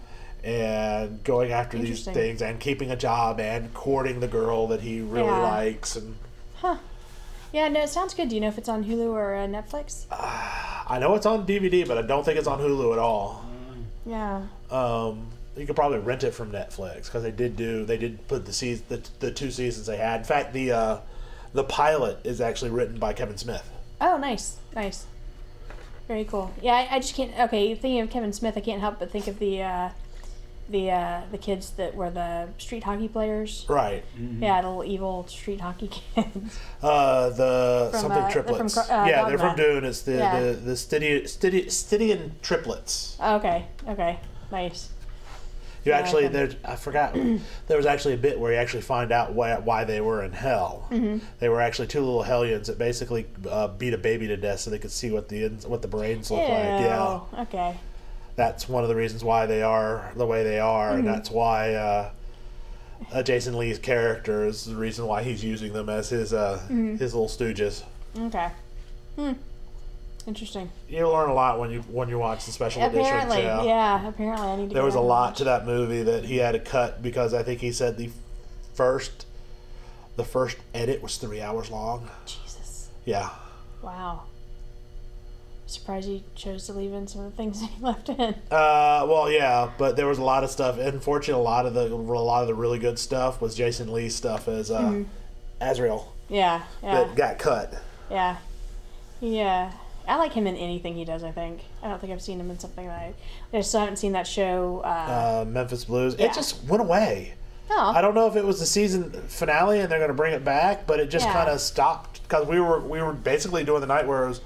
and going after these Interesting. things and keeping a job and courting the girl that he really Yeah. likes. And Huh. Yeah, no, it sounds good. Do you know if it's on Hulu or uh, Netflix? I know it's on D V D, but I don't think it's on Hulu at all. Yeah. Um, you could probably rent it from Netflix because they did do they did put the season the, the two seasons they had. In fact, the uh, the pilot is actually written by Kevin Smith. Oh, nice. Nice. Very cool. Yeah, I, I just can't. Okay, thinking of Kevin Smith, I can't help but think of the uh, the uh, the kids that were the street hockey players. Right. Yeah, the little evil street hockey kids. Uh, the From, something uh, they're triplets. from, uh, yeah, they're Dogma. from Dune. It's the Yeah. the the Stydian, Stydian, Stydian triplets. Okay. Okay. Nice. You Yeah, actually, okay. there. I forgot. There was actually a bit where you actually find out why, why they were in hell. Mm-hmm. They were actually two little hellions that basically uh, beat a baby to death so they could see what the ins- what the brains look like. Yeah, Ew, okay. that's one of the reasons why they are the way they are, Mm-hmm. and that's why uh, uh, Jason Lee's character is the reason why he's using them as his uh, Mm-hmm. his little stooges. Okay. Hmm. Interesting. You learn a lot when you when you watch the special editions. Apparently, Yeah. yeah. Apparently, I need to. There go was a back and lot watch. to that movie that he had to cut because I think he said the first the first edit was three hours long. Jesus. Yeah. Wow. Surprised you chose to leave in some of the things that he left in. Uh, well, yeah, but there was a lot of stuff. Unfortunately, a lot of the a lot of the really good stuff was Jason Lee's stuff as uh, Mm-hmm. Azrael Yeah, yeah, that got cut. yeah. Yeah. I like him in anything he does, I think. I don't think I've seen him in something that I, I just haven't seen that show. Uh, Uh, Memphis Blues. Yeah. It just went away. oh. I don't know if it was the season finale and they're going to bring it back, but it just Yeah. kind of stopped because we were we were basically doing the night where it was.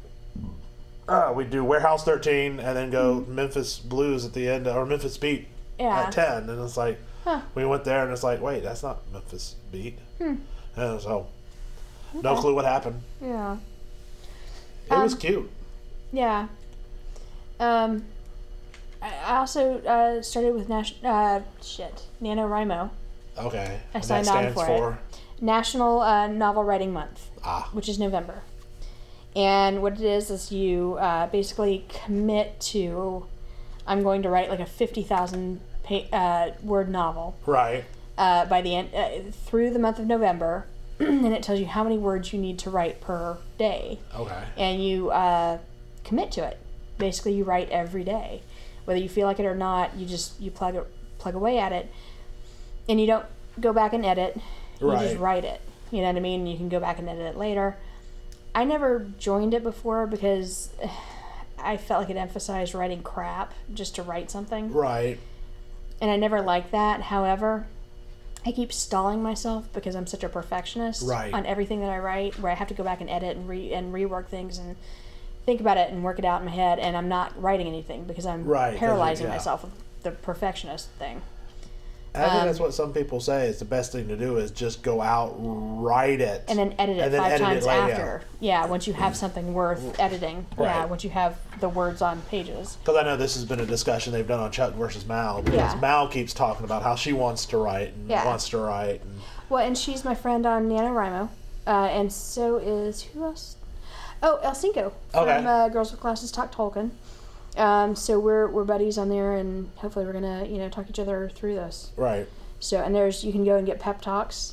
Uh, we'd do Warehouse thirteen and then go Memphis Blues at the end, or Memphis Beat Mm-hmm. Yeah. at ten, and it's like Huh. we went there and it's like, wait, that's not Memphis Beat. Hmm. And so no Okay. clue what happened. Yeah. It was Um, cute. Yeah. Um, I I also uh, started with Nash- uh, shit, NaNoWriMo, Okay, I and signed that on stands for it. National uh, Novel Writing Month, ah which is November. And what it is is you uh, basically commit to, I'm going to write like a fifty thousand pa- uh, word novel right. uh, by the end uh, through the month of November, and it tells you how many words you need to write per day. Okay. And you uh, commit to it. Basically, you write every day, whether you feel like it or not. You just you plug it, plug away at it, and you don't go back and edit. You just Right. write it. You know what I mean? You can go back and edit it later. I never joined it before because I felt like it emphasized writing crap just to write something, Right. and I never liked that. However, I keep stalling myself because I'm such a perfectionist Right. on everything that I write, where I have to go back and edit and re and rework things and think about it and work it out in my head, and I'm not writing anything because I'm Right, 'cause you- paralyzing yeah. myself with the perfectionist thing. I think Um, that's what some people say is the best thing to do is just go out, write it, And then edit it And then five edit it times later, after. Yeah. once you have something worth editing. Yeah, Right. once you have the words on pages. Because I know this has been a discussion they've done on Chuck versus Mal. Because Yeah. Mal keeps talking about how she wants to write and Yeah. wants to write. And, Well, and she's my friend on NaNoWriMo, uh, and so is who else? Oh, El Cinco from Okay. uh, Girls with Glasses Talk Tolkien. Um, so we're we're buddies on there, and hopefully we're gonna you know talk each other through this. right. So and there's you can go and get pep talks.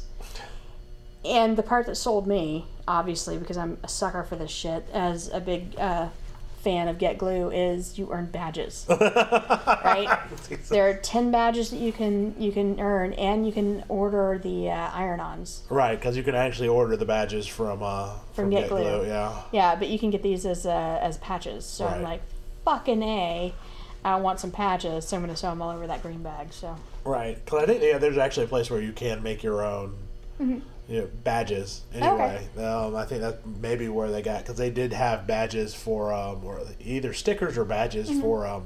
And the part that sold me, obviously, because I'm a sucker for this shit, as a big uh, fan of Get Glue, is you earn badges. Right? There are ten badges that you can you can earn, and you can order the uh, iron-ons. Right, because you can actually order the badges from uh, from, Get Get Glue. Glue. Yeah. Yeah, but you can get these as uh, as patches. So I'm Right. like, fucking A, I want some patches, so I'm going to sew them all over that green bag. So Right. Because I think yeah, there's actually a place where you can make your own Mm-hmm. you know, badges. Anyway, um, I think that's maybe where they got because they did have badges for um, or either stickers or badges Mm-hmm. for um,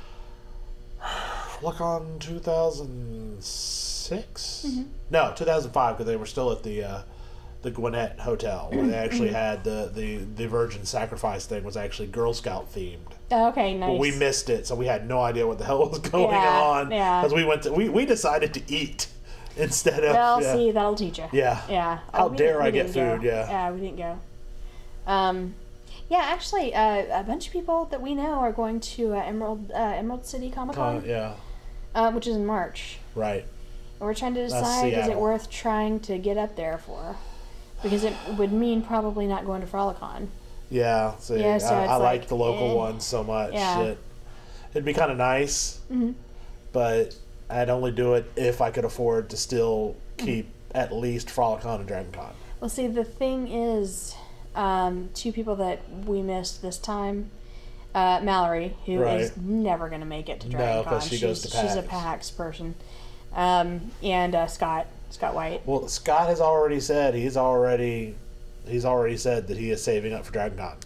look on two thousand six. Mm-hmm. No, two thousand five because they were still at the uh, the Gwinnett Hotel where they actually had the, the the Virgin Sacrifice thing was actually Girl Scout themed. oh, okay, nice. But we missed it, so we had no idea what the hell was going Yeah, on. yeah. Because we went to we, we decided to eat instead of Well, yeah. see, that'll teach you. Yeah. Yeah. How we dare didn't- we I get didn't go. food, yeah. Yeah, we didn't go. Um, yeah, actually, uh, a bunch of people that we know are going to uh, Emerald uh, Emerald City Comic Con, Uh, yeah. uh, which is in March. Right. And we're trying to decide, is it Seattle. worth trying to get up there for? Because it would mean probably not going to Frolicon. Yeah. See, Yeah, so I, it's I like, like, the local eh. ones so much. Yeah. That it'd be kind of nice, Mm-hmm. but I'd only do it if I could afford to still Mm-hmm. keep at least Frolicon and Dragon Con. Well, see, the thing is, um, two people that we missed this time, uh, Mallory, who is Right. never going to make it to No, Dragon 'cause Con. she she's, goes to she's a PAX. PAX person. Um, and uh, Scott, Scott White. Well, Scott has already said he's already he's already said that he is saving up for Dragon Con.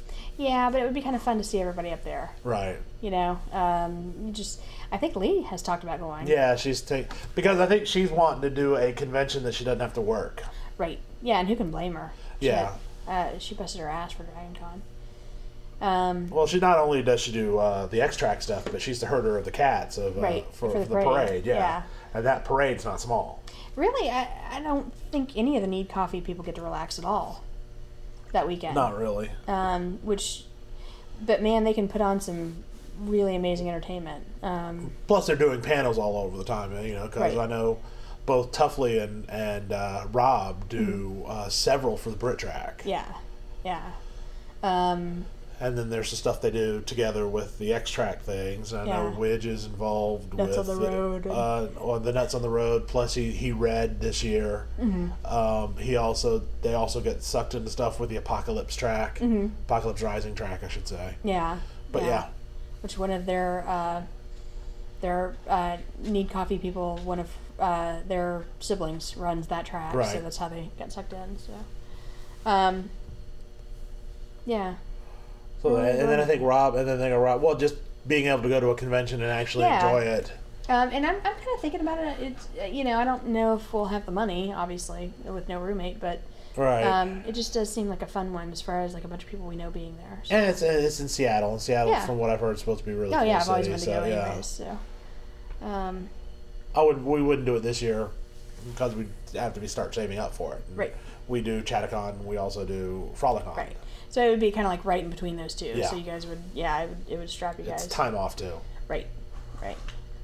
Yeah, but it would be kind of fun to see everybody up there. Right. You know, um, you just I think Lee has talked about going. Yeah, she's take because I think she's wanting to do a convention that she doesn't have to work. Right. Yeah, and who can blame her? She Yeah. had, uh, she busted her ass for Dragon Con. Um, Well, she not only does she do uh, the X-Track stuff, but she's the herder of the cats of uh, Right, for, for the the parade. parade, Yeah. yeah. And that parade's not small. really, I, I don't think any of the Need Coffee people get to relax at all that weekend. Not really. Um, which, but man, they can put on some really amazing entertainment. Um, Plus, they're doing panels all over the time. You know, because Right. I know both Tuffley and and uh, Rob do Mm-hmm. uh, several for the Brit Track. yeah, yeah. Um, And then there's the stuff they do together with the X-Track things. I know Yeah. Widge is involved Nuts with on the Road. uh, or the Nuts on the Road. Plus, he, he read this year. Mm-hmm. Um, he also they also get sucked into stuff with the Apocalypse track, Mm-hmm. Apocalypse Rising track, I should say. yeah. But yeah, Which one of their uh, their uh, Need Coffee people, one of uh, their siblings runs that track, so Right. that's how they got sucked in. So, um, yeah, so and, and then I think Rob, and then they go Rob. Well, just being able to go to a convention and actually Yeah. enjoy it. um, and I'm I'm kind of thinking about it. It's uh, you know I don't know if we'll have the money, obviously, with no roommate, but Right. um, it just does seem like a fun one as far as like a bunch of people we know being there. So. and it's it's in Seattle. And Seattle, Yeah. from what I've heard, is supposed to be really. Oh cool yeah, I've always city, wanted to so, go yeah. anyways. So, um, I would. We wouldn't do it this year because we have to be start saving up for it. And Right. We do Chattacon. We also do Frolicon. right. So it would be kind of like right in between those two. Yeah. So you guys would, yeah, it would, it would strap you guys. It's time off too. Right, right.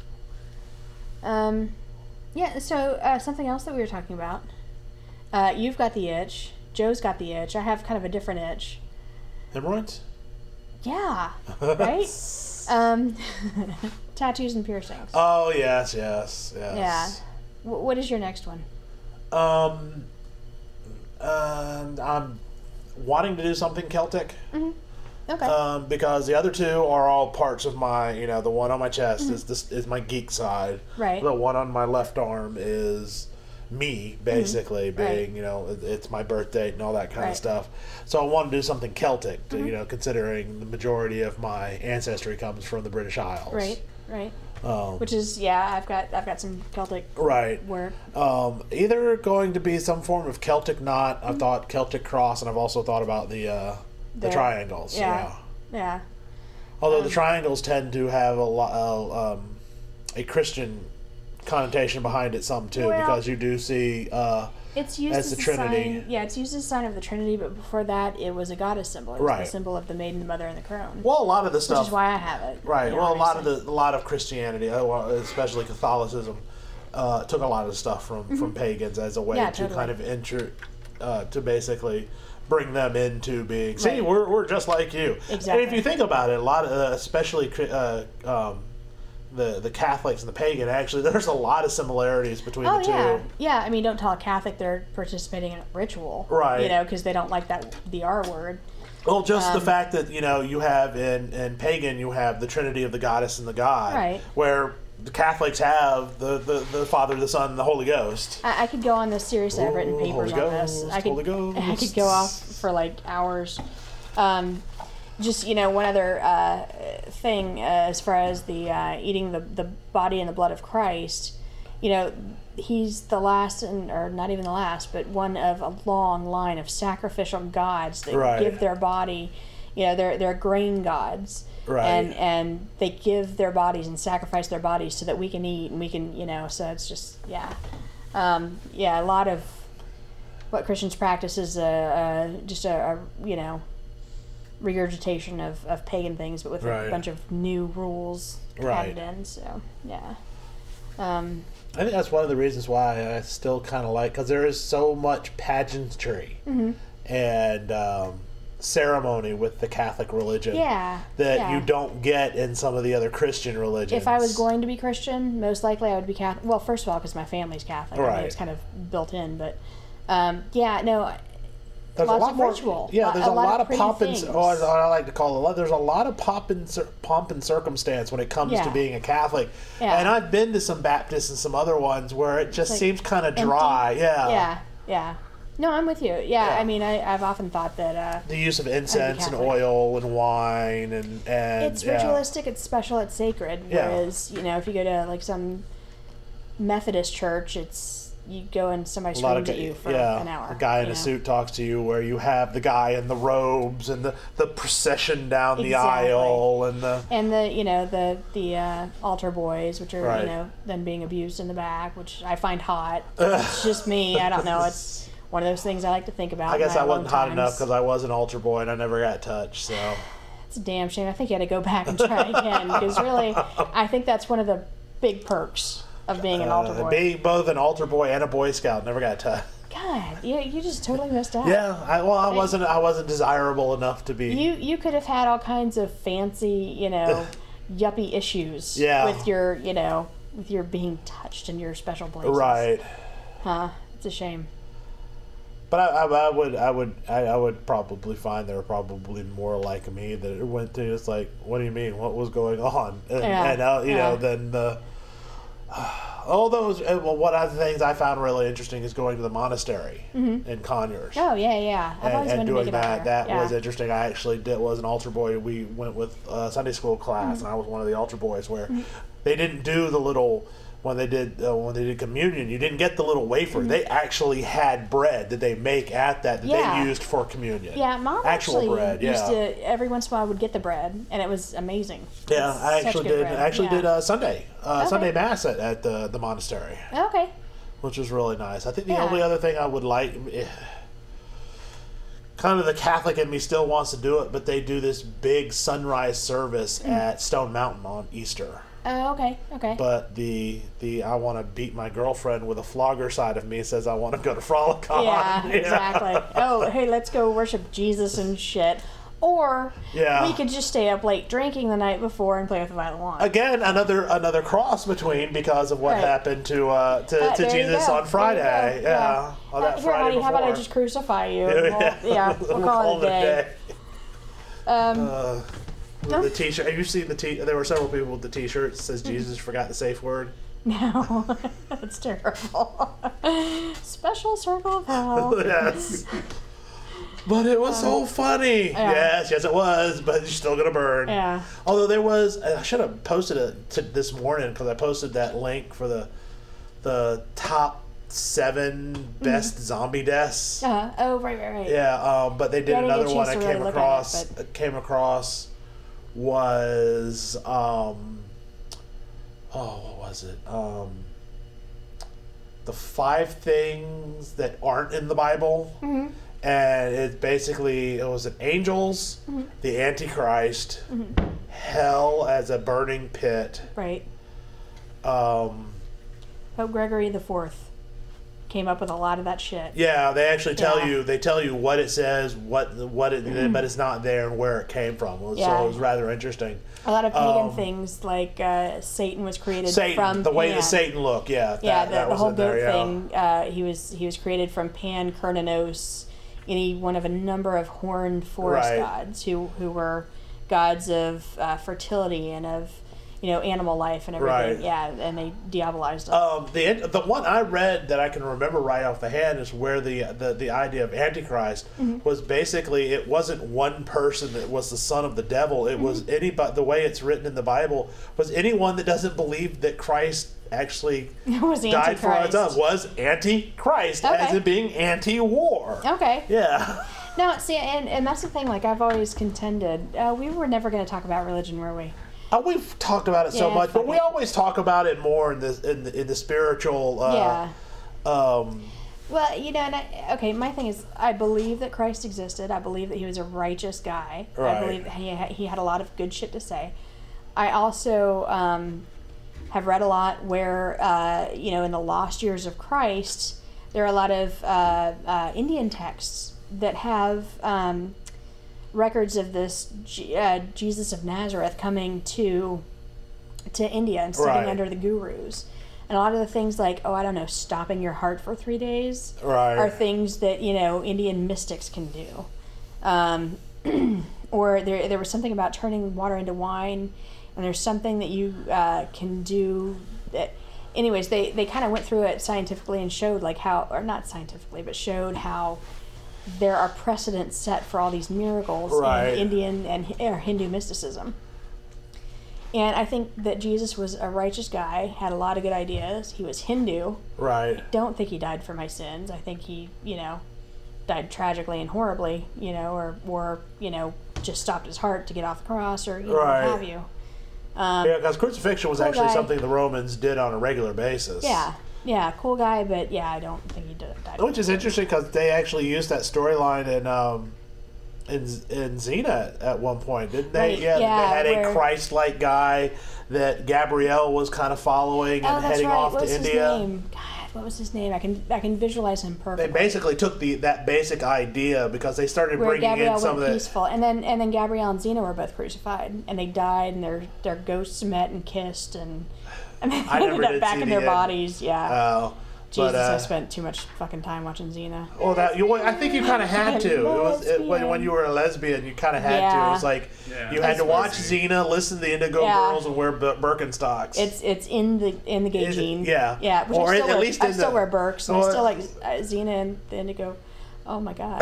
Um, yeah. So uh, something else that we were talking about. Uh, you've got the itch. Joe's got the itch. I have kind of a different itch. Hemorrhoids. Yeah. Right. um, tattoos and piercings. Oh yes, yes, yeah. yes. W- what is your next one? Um, uh, I'm wanting to do something Celtic. Okay. Um, because the other two are all parts of my, you know, the one on my chest is this is my geek side. Right. The one on my left arm is me, basically, being, Right. you know, it- it's my birth date and all that kind Right. of stuff. So I want to do something Celtic, to, you know, considering the majority of my ancestry comes from the British Isles. right. Right. Um, Which is yeah. I've got I've got some Celtic right. work. Um, either going to be some form of Celtic knot. I've thought Celtic cross, and I've also thought about the uh, the, The- triangles. yeah. yeah. Yeah. Although Um, the triangles tend to have a lot, uh, um, a Christian connotation behind it, some too, Well- because you do see. Uh, It's used As as, the a Trinity. sign. Yeah, it's used as a sign of the Trinity, but before that, it was a goddess symbol. It was Right. the symbol of the maiden, the mother, and the crone. well, a lot of the which stuff, is why I have it. right? you know, Well, a lot of obviously. the a lot of Christianity, uh, well, especially Catholicism, uh, took a lot of stuff from from pagans as a way Mm-hmm. Yeah, to totally. kind of enter, uh, to basically bring them into being. See, Right. we're we're just like you. Exactly. And if you think about it, a lot of, uh, especially uh, um, the the Catholics and the pagan, actually, there's a lot of similarities between Oh the two. yeah, yeah. I mean, don't tell a Catholic they're participating in a ritual, Right. You know, because they don't like that the R word. Well, just the Um, fact that, you know, you have in, in pagan, you have the Trinity of the goddess and the god, Right. where the Catholics have the, the, the Father, the Son, and the Holy Ghost. I, I could go on this seriously. I've written Ooh, papers Holy on this. Ghost, I could, Holy Ghost. I could go off for like hours. Um, just you know, one other uh, thing uh, as far as the uh, eating the the body and the blood of Christ. You know, he's the last, and or not even the last, but one of a long line of sacrificial gods that Right. give their body. You know, they're they're grain gods. Right. And and they give their bodies and sacrifice their bodies so that we can eat and we can, you know, so it's just yeah. Um, yeah, a lot of what Christians practice is a, a just a, a you know regurgitation of, of pagan things, but with Right. a bunch of new rules Right. added in. So yeah, um, I think that's one of the reasons why I still kind of like, because there is so much pageantry Mm-hmm. and um, ceremony with the Catholic religion yeah. that yeah. you don't get in some of the other Christian religions. If I was going to be Christian, most likely I would be Catholic. Well, first of all, because my family's Catholic, I Right. mean, it's kind of built in. But um, yeah, no, There's lots a lot of more, ritual. Yeah, Lo- there's a a, lot lot, of of pretty pomp and things. or as I like to call it. a lot- There's a lot of pomp and cir- pomp and circumstance when it comes Yeah. to being a Catholic. Yeah. And I've been to some Baptists and some other ones where it just like seems kind of empty. dry. Yeah. yeah, yeah. No, I'm with you. Yeah, Yeah. I mean, I, I've often thought that uh, The use of incense and Catholic. oil and wine and and it's yeah. ritualistic, it's special, it's sacred. Yeah. Whereas, you know, if you go to like some Methodist church, it's you go and somebody A lot of screams at gu- you for yeah, an hour. a guy in you a know? suit talks to you, where you have the guy in the robes and the, the procession down the Exactly. aisle and the And the you know the the uh, altar boys, which are Right. you know then being abused in the back, which I find hot. It's just me. I don't know. It's one of those things I like to think about. I in guess my I wasn't alone hot times. enough because I was an altar boy and I never got touched. So It's a damn shame. I think you had to go back and try again because really, I think that's one of the big perks of being an altar uh, boy. being both an altar boy and a Boy Scout, never got touched. God, you you just totally missed out. Yeah, I, well, I wasn't I wasn't desirable enough to be. You you could have had all kinds of fancy, you know, yuppie issues Yeah. with your, you know, with your being touched in your special places. Right. Huh. It's a shame. But I, I, I would, I would, I, I would probably find there were probably more like me that it went to. It's like, what do you mean? What was going on? And, Yeah, and uh, you yeah. know, then the all those. uh, Well, one of the things I found really interesting is going to the monastery in Conyers. Oh yeah, yeah. I've And, always and wanted to make doing it out that, there. that yeah. was interesting. I actually did was an altar boy. We went with uh, Sunday school class, and I was one of the altar boys where they didn't do the little when they did uh, when they did communion. You didn't get the little wafer. They actually had bread that they make at that that Yeah. they used for communion. Yeah, Mom actual actually bread. used Yeah, to every once in a while would get the bread, and it was amazing. yeah. It's I such actually good did. bread. I actually Yeah. did uh, Sunday uh, Okay. Sunday mass at, at the the monastery, Okay. which was really nice. I think the Yeah. only other thing I would like. eh, Kind of the Catholic in me still wants to do it, but they do this big sunrise service Mm. at Stone Mountain on Easter. Oh, okay. Okay. But the the I want to beat my girlfriend with a flogger side of me says I want to go to Frolicon. yeah, exactly. Oh, hey, let's go worship Jesus and shit. Or Yeah. we could just stay up late drinking the night before and play with the violent wand. Again, another another cross between because of what Right. happened to uh, to, Uh, to there you Jesus go. on Friday. There you go. Yeah, on that Uh, here, Friday honey, how about I before. just crucify you? Yeah, We'll- yeah, we'll call it a day. Um, Uh, with the T-shirt. Have you seen the T? There were several people with the T-shirt that says Jesus forgot the safe word. no, that's terrible. Special circle of hell. Yes. But it was so funny. Um, yeah. Yes, yes, it was. But you're still gonna burn. Yeah. Although there was, I should have posted it to this morning because I posted that link for the the top seven best zombie deaths. Uh, oh, right, right, right. Yeah, um, but they did Yeah, I didn't get another a one chance I to came really look at it, across. but- Came across was um, oh, what was it? Um, the five things that aren't in the Bible. Mm-hmm. And it basically it was an angels, Mm-hmm. the Antichrist, hell as a burning pit. Right. Um, Pope Gregory the Fourth came up with a lot of that shit. yeah, they actually tell Yeah. you they tell you what it says, what what it, but it's not there and where it came from. So Yeah. it was rather interesting. A lot of pagan Um, things like uh, Satan was created Satan, from the way Pan. that Satan looked, yeah, that, Yeah, the, that the was whole in goat there, yeah. thing. Uh, he was he was created from Pan Kurnanos, any one of a number of horned forest Right. gods who who were gods of uh, fertility and of you know animal life and everything. Right. Yeah, and they diabolized them. Um, the the one I read that I can remember right off the hand is where the the, the idea of Antichrist Mm-hmm. was basically it wasn't one person that was the son of the devil. It was Mm-hmm. anybody. The way it's written in the Bible was anyone that doesn't believe that Christ actually It was died for our Antichrist. sins was anti-Christ, Okay. as in being anti-war. Okay. Yeah. No, see, and, and that's the thing. Like I've always contended, uh, we were never going to talk about religion, were we? Uh, we've talked about it so Yeah, much, but fuck we it. always talk about it more in the in the, in the spiritual. Uh, yeah. Um, Well, you know, and I, okay, my thing is, I believe that Christ existed. I believe that he was a righteous guy. Right. I believe that he ha- he had a lot of good shit to say. I also um, have read a lot where, uh, you know, in the lost years of Christ, there are a lot of uh, uh, Indian texts that have um, records of this J- uh, Jesus of Nazareth coming to to India and sitting Right. under the gurus. And a lot of the things like, oh, I don't know, stopping your heart for three days Right. are things that, you know, Indian mystics can do. Um, or there, there was something about turning water into wine, and there's something that you uh, can do that anyways, they, they kind of went through it scientifically and showed like how, or not scientifically, but showed how there are precedents set for all these miracles Right. in Indian and or Hindu mysticism. And I think that Jesus was a righteous guy, had a lot of good ideas. He was Hindu. Right. Don't think he died for my sins. I think he, you know, died tragically and horribly, you know, or, or you know, just stopped his heart to get off the cross or, you know, Right. what have you. Um, Yeah, because crucifixion was cool actually guy. something the Romans did on a regular basis. Yeah, yeah, cool guy, but yeah, I don't think he did, died. Which is interesting because they actually used that storyline in um, in in Xena at one point, didn't they? Right, Yeah, yeah, they had where- a Christ-like guy that Gabrielle was kind of following Oh, and that's heading right. off What was to his India. name? God, what was his name? I can I can visualize him They perfectly. basically took the that basic idea because they started Where bringing Gabrielle in some went of the. peaceful, and then and then Gabrielle and Xena were both crucified, and they died, and their their ghosts met and kissed, and and then I they never ended up did back see in the their end. bodies. Yeah. Uh, Jesus, but, uh, I spent too much fucking time watching Xena. Well, that you, I think you kind of had to. It was it, when, when Lesbian. you were a lesbian, you kind of had to. It Yeah. was like Yeah. you had to It's- watch it's- Xena, listen to the Indigo Yeah. Girls, and wear Bir- Birkenstocks. It's it's in the in the gay Is it- gene. yeah. Yeah. Which Or I at still wear, least I in still the- wear Birks, and or- I still like uh, Xena and the Indigo. Oh my god.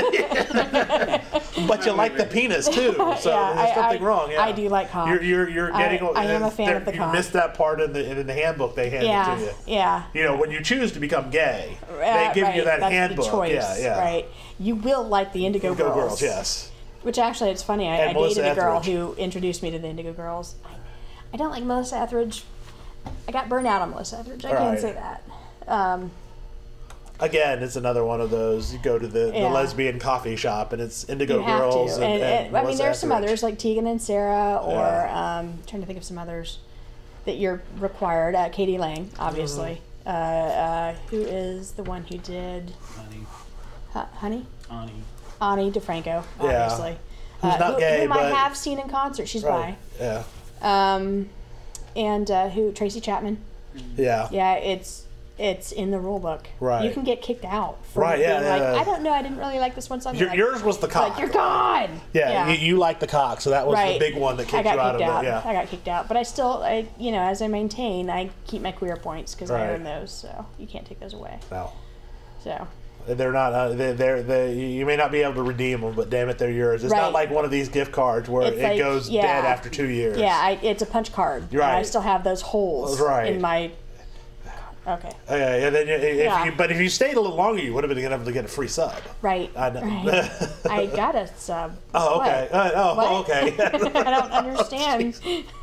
But you like the penis too, so Yeah, there's I- nothing I- wrong. Yeah. I do like cock. You're you're, you're I- getting. I am a fan there- of the you cock. missed that part in the in the handbook they handed Yeah. to you. Yeah. You know, when you choose to become gay, Uh, they give right, you that that's handbook. The choice, yeah, yeah. Right. You will like the Indigo, Indigo Girls. Girls, yes. Which actually, it's funny. I, And I Melissa dated a girl Etheridge. who introduced me to the Indigo Girls. I, I don't like Melissa Etheridge. I got burned out on Melissa Etheridge. I All can't right. say that. Um, Again, it's another one of those. You go to the, Yeah. the lesbian coffee shop, and it's Indigo you have Girls. to. And, And, and and, I mean, Melissa there's some Etheridge. others like Tegan and Sarah, or Yeah. um, trying to think of some others that you're required. Uh, Katie Lang, obviously. Mm-hmm. Uh, uh, who is the one who did Honey, uh, Honey? Ani. Ani DeFranco, Yeah. obviously. Who's uh, not who, gay, whom I but- have seen in concert. She's Right. Yeah. bi. Um, and uh, who Tracy Chapman. Yeah. Yeah, it's it's in the rule book. Right. You can get kicked out for Right, being yeah, like, yeah. I don't know, I didn't really like this one song. Your, Like, yours was the cock. like you're gone. Yeah, You, you like the cock, so that was right. the big one that I kicked got you out kicked of out. it. Yeah. I got kicked out, but I still, I you know, as I maintain, I keep my queer points because I Right. earn those, so you can't take those away. No. So They're not. Uh, they're, they're, they you may not be able to redeem them, but damn it, they're yours. It's Right. not like one of these gift cards where It's it like- goes yeah. dead after two years. yeah, I, it's a punch card. Right. And I still have those holes Right. in my. Okay. Okay, and then you, if Yeah. you, but if you stayed a little longer, you would have been able to get a free sub. Right. I know. Right. I got a sub. Oh, okay. What? Uh, oh, What? okay. I don't understand.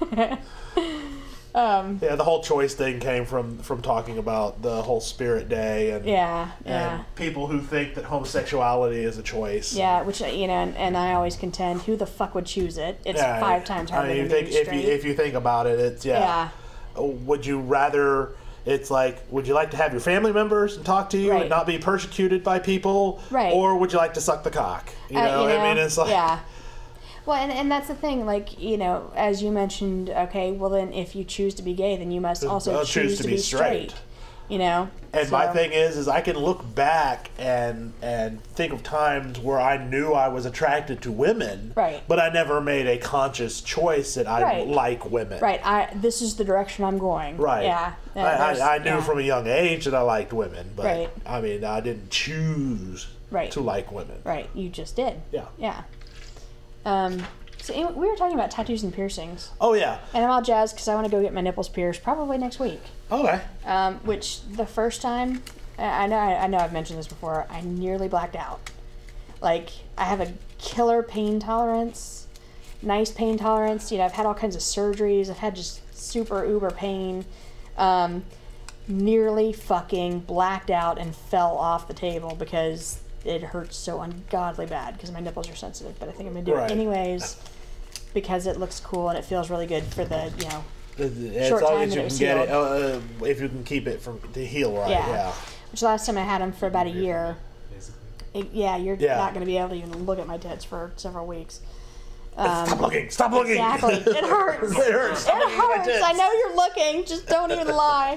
um, Yeah, the whole choice thing came from from talking about the whole Spirit Day and yeah, and yeah. people who think that homosexuality is a choice. Yeah, which, you know, and, and I always contend, who the fuck would choose it? It's Yeah, five times I harder mean, you than think being if you straight. if you think about it, it's yeah. Yeah. Would you rather? It's like, would you like to have your family members and talk to you Right. and not be persecuted by people, Right. or would you like to suck the cock? You Uh, know, you I mean, it's like yeah. Well, and, and that's the thing, like, you know, as you mentioned, okay, well then if you choose to be gay, then you must also I'll choose, to be straight. You know? And my So- thing is, is I can look back and and think of times where I knew I was attracted to women, Right. but I never made a conscious choice that I Right. like women. Right, I this is the direction I'm going. Right. Yeah. I, there's- I, I knew yeah. from a young age that I liked women, but Right. I mean, I didn't choose Right. to like women. Right, you just did. Yeah. Yeah. Um, so anyway, we were talking about tattoos and piercings, Oh yeah. and I'm all jazzed because I want to go get my nipples pierced probably next week. Okay. Um, which the first time, I I know I know I've mentioned this before, I nearly blacked out. Like, I have a killer pain tolerance, nice pain tolerance. You know, I've had all kinds of surgeries. I've had just super uber pain. Um, nearly fucking blacked out and fell off the table because it hurts so ungodly bad because my nipples are sensitive. But I think I'm gonna do Right. it anyways because it looks cool and it feels really good for the, you know, As Short long time as that you it can was get it, healed. uh, if you can keep it from to heal right. Yeah. Yeah. which last time I had them for about a year. Basically. It, yeah, you're Yeah. not going to be able to even look at my tits for several weeks. Stop Um, looking! Stop looking! exactly. It hurts. it hurts. it Stop looking at my hurts. tits. I know you're looking. Just don't even lie.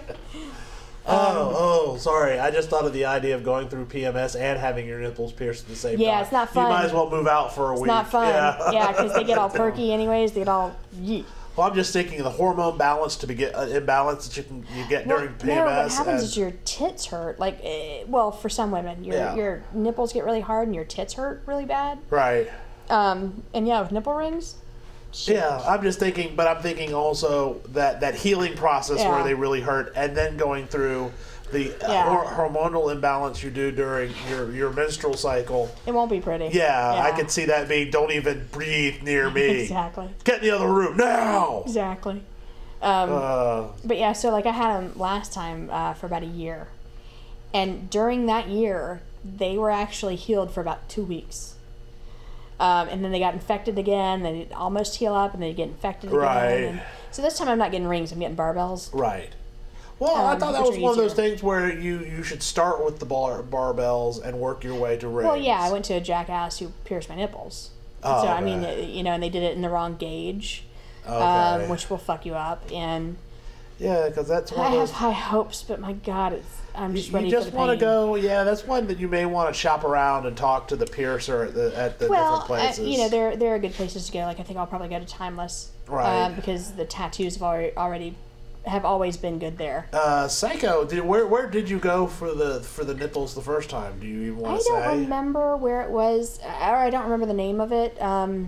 Oh, oh, sorry. I just thought of the idea of going through P M S and having your nipples pierced at the same Yeah, time. it's not You fun. might as well move out for a It's week. not fun. Yeah, Yeah, because they get all perky anyways. They get all yeet. Well, I'm just thinking of the hormone balance to be get uh, imbalance that you can you get Well, during P M S. no, what happens and, is your tits hurt. Like, eh, well, for some women, your Yeah. your nipples get really hard and your tits hurt really bad. right. Um, and yeah, with nipple rings. Shit. Yeah, I'm just thinking, but I'm thinking also that that healing process Yeah. where they really hurt, and then going through the uh, Yeah. hor- hormonal imbalance you do during your your menstrual cycle. It won't be pretty. Yeah, I could see that being. Don't even breathe near me. Exactly. Get in the other room now. Exactly. Um, Uh, But yeah, so like I had them last time uh, for about a year, and during that year, they were actually healed for about two weeks. Um, and then they got infected again. They almost heal up, and they get infected again. Right. And so this time I'm not getting rings. I'm getting barbells. right. Well, I Um, thought that which was are one of those easier. things where you, you should start with the bar, barbells and work your way to rings. Well, yeah, I went to a jackass who pierced my nipples. Oh, so I mean, okay. it- you know, and they did it in the wrong gauge, Okay. um, which will fuck you up. And yeah, because that's one I of have those. high hopes, but my God, it's I'm just ready You just for the want to pain. go, yeah. That's one that you may want to shop around and talk to the piercer at the at the Well, different uh, places. you know, there there are good places to go. Like I think I'll probably go to Timeless, Right. Um, because the tattoos have already already have always been good there. uh, Psycho, did, where where did you go for the for the nipples the first time? Do you even I want to don't say? remember where it was, or I don't remember the name of it. Um,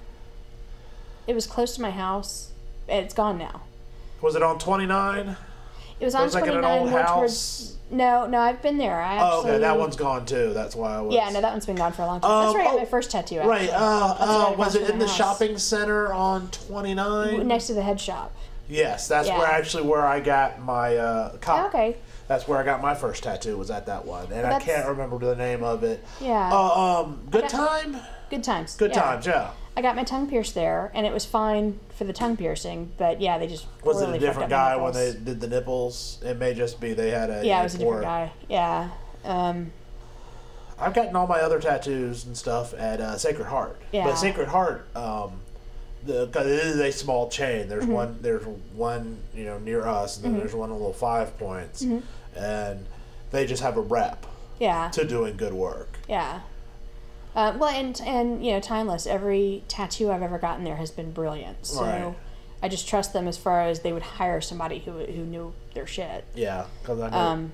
it was close to my house. It's gone now. Was it on twenty-nine? It was on was like in an twenty-nine, old more house? towards. No, no, I've been there. I Oh, actually, okay, that one's gone too. That's why I was. Yeah, no, that one's been gone for a long time. Um, That's where I got oh, my first tattoo. Actually. Right. Uh, That's uh, right was across it from in my the house. shopping center on twenty-nine? Next to the head shop. Yes, that's Yeah. where actually where I got my uh, cop. Okay. That's where I got my first tattoo. Was at that one, and I That's- can't remember the name of it. Yeah. Uh, um, good got- time. Good times. Good yeah. times. Yeah. I got my tongue pierced there, and it was fine for the tongue piercing. But yeah, they just Was really it a different fucked up my guy when they nipples. did the nipples? It may just be they had a. Yeah, it was a different poor- guy. Yeah. Um, I've gotten all my other tattoos and stuff at uh, Sacred Heart. Yeah. But Sacred Heart, um, the cause it is a small chain. There's Mm-hmm. one. There's one, you know, near us, and then there's one in Little Five Points, Mm-hmm. and they just have a rep yeah. to doing good work. Yeah. Uh, well, and and you know, Timeless. Every tattoo I've ever gotten there has been brilliant. So Right. I just trust them as far as they would hire somebody who who knew their shit. Yeah, because I know. Um.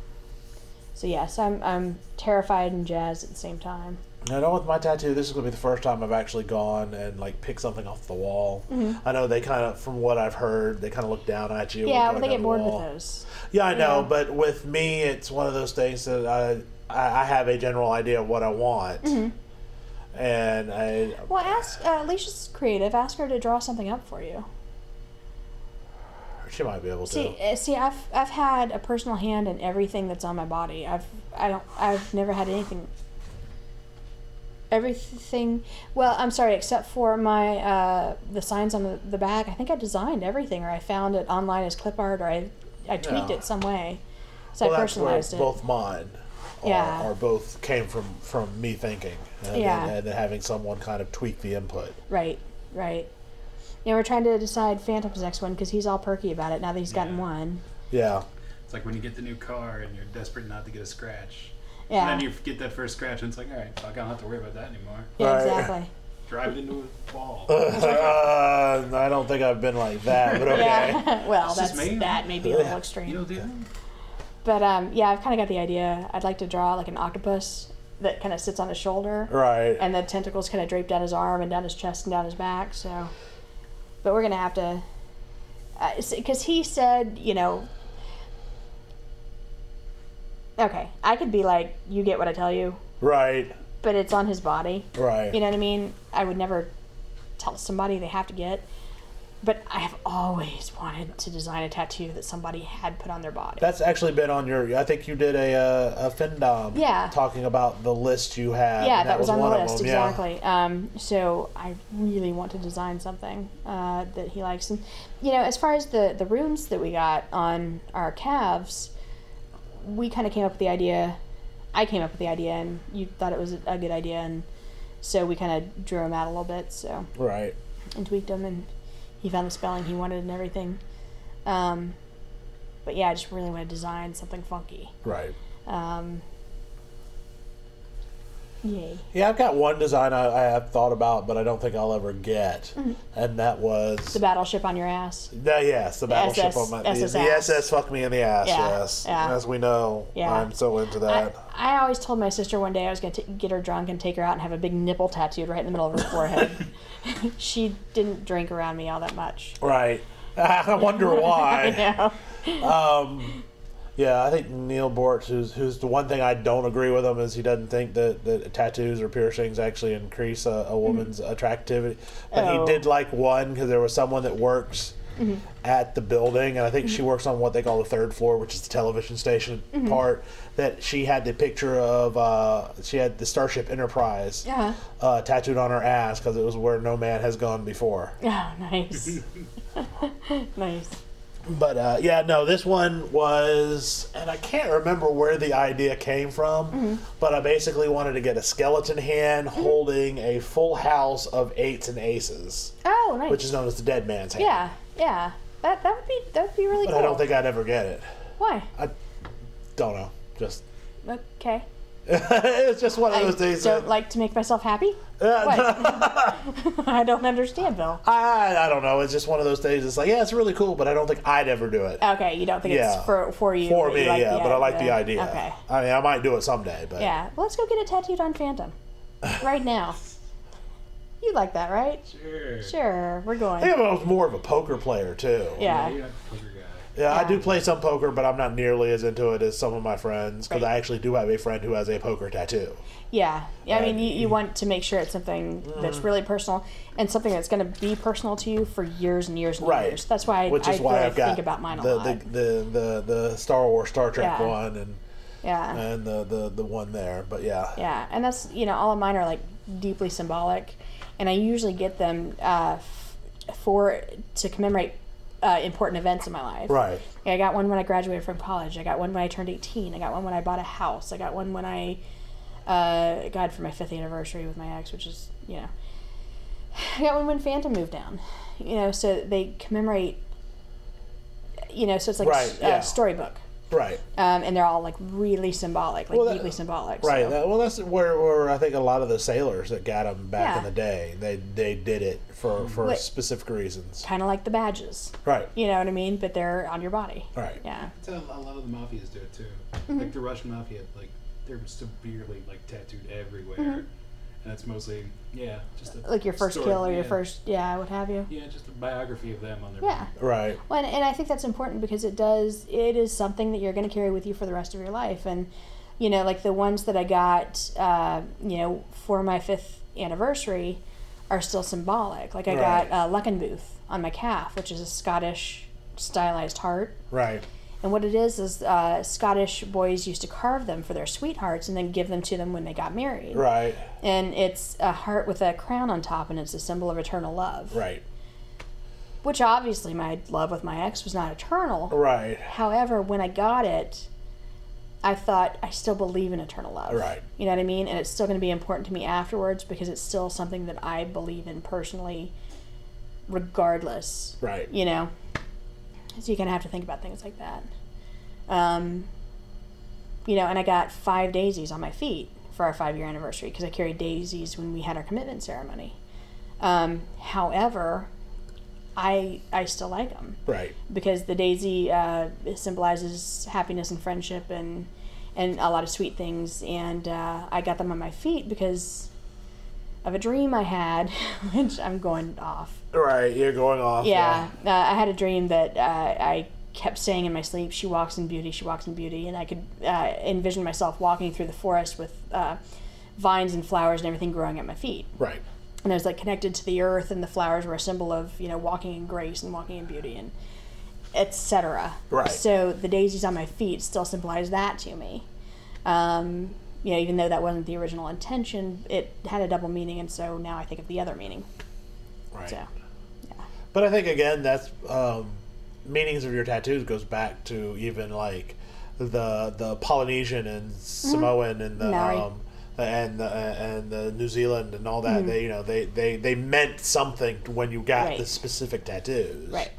So yes, I'm I'm terrified and jazzed at the same time. I know with my tattoo, this is going to be the first time I've actually gone and like picked something off the wall. I know they kind of, from what I've heard, they kind of look down at you. when Yeah, going well, they down get the bored with wall. those. Yeah, I know, Yeah. but with me, it's one of those things that I I, I have a general idea of what I want, and I Well, ask uh, Alicia's creative. Ask her to draw something up for you. she might be able to. See, uh, see, I've I've had a personal hand in everything that's on my body. I've I don't I've never had anything. Everything, well, I'm sorry, except for my uh, the signs on the, the back. I think I designed everything, or I found it online as clip art, or I I tweaked Yeah. it some way, so well, I that's where personalized it. both mine. Are, Yeah. are both came from from me thinking, and, Yeah. and, and having someone kind of tweak the input. Right, right. Yeah, we're trying to decide Phantom's next one because he's all perky about it now that he's gotten Yeah. one. Yeah, It's like when you get the new car and you're desperate not to get a scratch. Yeah, And then you get that first scratch and it's like, all right, fuck, I don't have to worry about that anymore. yeah, Right. exactly. Drive it into a wall. uh, I don't think I've been like that, but okay. Yeah, well, It's just that's me. that may be a little extreme. You know, dude. But um, yeah, I've kind of got the idea. I'd like to draw like an octopus that kind of sits on his shoulder, Right. and the tentacles kind of drape down his arm and down his chest and down his back. So, but we're gonna have to, because he said, you know, okay, I could be like, you get what I tell you, Right. but it's on his body. Right. You know what I mean? I would never tell somebody they have to get. But I have always wanted to design a tattoo that somebody had put on their body. That's actually been on your. I think you did a uh, a Findom. Yeah. Talking about the list you had. yeah, and that, was on the one of list, them, yeah. exactly. Um, so I really want to design something uh, that he likes. And, you know, as far as the, the runes that we got on our calves, we kind of came up with the idea. I came up with the idea, and you thought it was a good idea, and so we kind of drew them out a little bit, so Right. and tweaked them, and he found the spelling he wanted and everything. Um, but yeah, I just really want to design something funky. Right. Um, Yay. Yeah, I've got one design I, I have thought about, but I don't think I'll ever get, Mm-hmm. and that was The battleship on your ass. the, yes, the battleship S S on my the, S S the ass. S S fuck me in the ass. Yeah, Yes, yeah. as we know, Yeah. I'm so into that. I, I always told my sister one day I was going to get her drunk and take her out and have a big nipple tattooed right in the middle of her forehead. She didn't drink around me all that much. Right. I wonder I why. know. um, yeah, I think Neil Bortz, who's, who's the one thing I don't agree with him, is he doesn't think that, that tattoos or piercings actually increase a, a woman's attractivity. But Oh. he did like one because there was someone that works Mm-hmm. at the building, and I think she works on what they call the third floor, which is the television station Mm-hmm. part. That she had the picture of, uh, she had the Starship Enterprise Yeah. uh, tattooed on her ass because it was where no man has gone before. Oh, nice. Nice. But uh, yeah, no, this one was, and I can't remember where the idea came from, Mm-hmm. but I basically wanted to get a skeleton hand holding a full house of eights and aces, Oh, nice. which is known as the dead man's hand. Yeah, yeah. That that would be that would be really But cool. I don't think I'd ever get it. Why? I don't know. Just Okay. it's just one of I those things. don't that- like to make myself happy. Uh, What? I don't understand, Bill. I I don't know. It's just one of those things. It's like, yeah, it's really cool, but I don't think I'd ever do it. Okay, you don't think Yeah. it's for for you. For but you me, like yeah, the but I like the idea. idea. Okay. I mean, I might do it someday, but Yeah. Well, let's go get it tattooed on Phantom. Right now. You like that, right? Sure. Sure, we're I going. think I was more of a poker player too. Yeah. You're not the poker guy. Yeah, I Yeah. do play some poker, but I'm not nearly as into it as some of my friends because Right. I actually do have a friend who has a poker tattoo. Yeah. Yeah, I mean, And- you, you want to make sure it's something that's Mm. really personal and something that's going to be personal to you for years and years and Right. years. That's why I, Which is I why really I've got think about mine a the, lot. the, the, the, the Star Wars, Star Trek Yeah. one and yeah. and the, the, the one there. But yeah. Yeah, and that's, you know, all of mine are like deeply symbolic, and I usually get them uh, f- for to commemorate uh, important events in my life. Right. I got one when I graduated from college. I got one when I turned eighteen. I got one when I bought a house. I got one when I uh, got for my fifth anniversary with my ex, which is, you know, I got one when Phantom moved down. You know, so they commemorate. You know, so it's like Right, a, s- yeah. a storybook. Right. Um, and they're all like really symbolic, like Well, that- deeply symbolic. Right. so- That, well, that's where, where I think a lot of the sailors that got them back Yeah. in the day, they they did it for, for Wait. specific reasons. Kind of like the badges. Right. You know what I mean? But they're on your body. Right. Yeah. That's how a lot of the mafias do it too. Mm-hmm. Like the Russian mafia, like they're severely like tattooed everywhere, Mm-hmm. and it's mostly yeah, just a Like your first story, kill or your yeah. first, yeah, what have you. yeah, just a biography of them on their Yeah. Right. Well, and, and I think that's important because it does, it is something that you're going to carry with you for the rest of your life. And, you know, like the ones that I got, uh, you know, for my fifth anniversary are still symbolic. Like I Right. got uh, Luckenbooth on my calf, which is a Scottish stylized heart. Right. And what it is is uh, Scottish boys used to carve them for their sweethearts and then give them to them when they got married. Right. And it's a heart with a crown on top, and it's a symbol of eternal love. Right. Which obviously my love with my ex was not eternal. Right. However, when I got it, I thought I still believe in eternal love. Right. You know what I mean? And it's still going to be important to me afterwards because it's still something that I believe in personally, regardless. Right. You know? So you kind of have to think about things like that. Um, you know, and I got five daisies on my feet for our five year anniversary because I carried daisies when we had our commitment ceremony. Um, however, I I still like them Right. because the daisy uh, symbolizes happiness and friendship and and a lot of sweet things. And uh, I got them on my feet because of a dream I had, which I'm going off. Right. You're going off. Yeah, uh, I had a dream that uh, I kept saying in my sleep, "She walks in beauty, she walks in beauty," and I could uh, envision myself walking through the forest with uh, vines and flowers and everything growing at my feet. Right. And I was like connected to the earth, and the flowers were a symbol of, you know, walking in grace and walking in beauty and et cetera. Right. So the daisies on my feet still symbolize that to me. Um, you know, even though that wasn't the original intention, it had a double meaning, and so now I think of the other meaning. Right. So, yeah. But I think again, that's um, meanings of your tattoos goes back to even like the the Polynesian and Samoan and the Maori. um, and the, and the New Zealand and all that. Mm-hmm. They you know they, they, they meant something when you got Right. the specific tattoos. Right.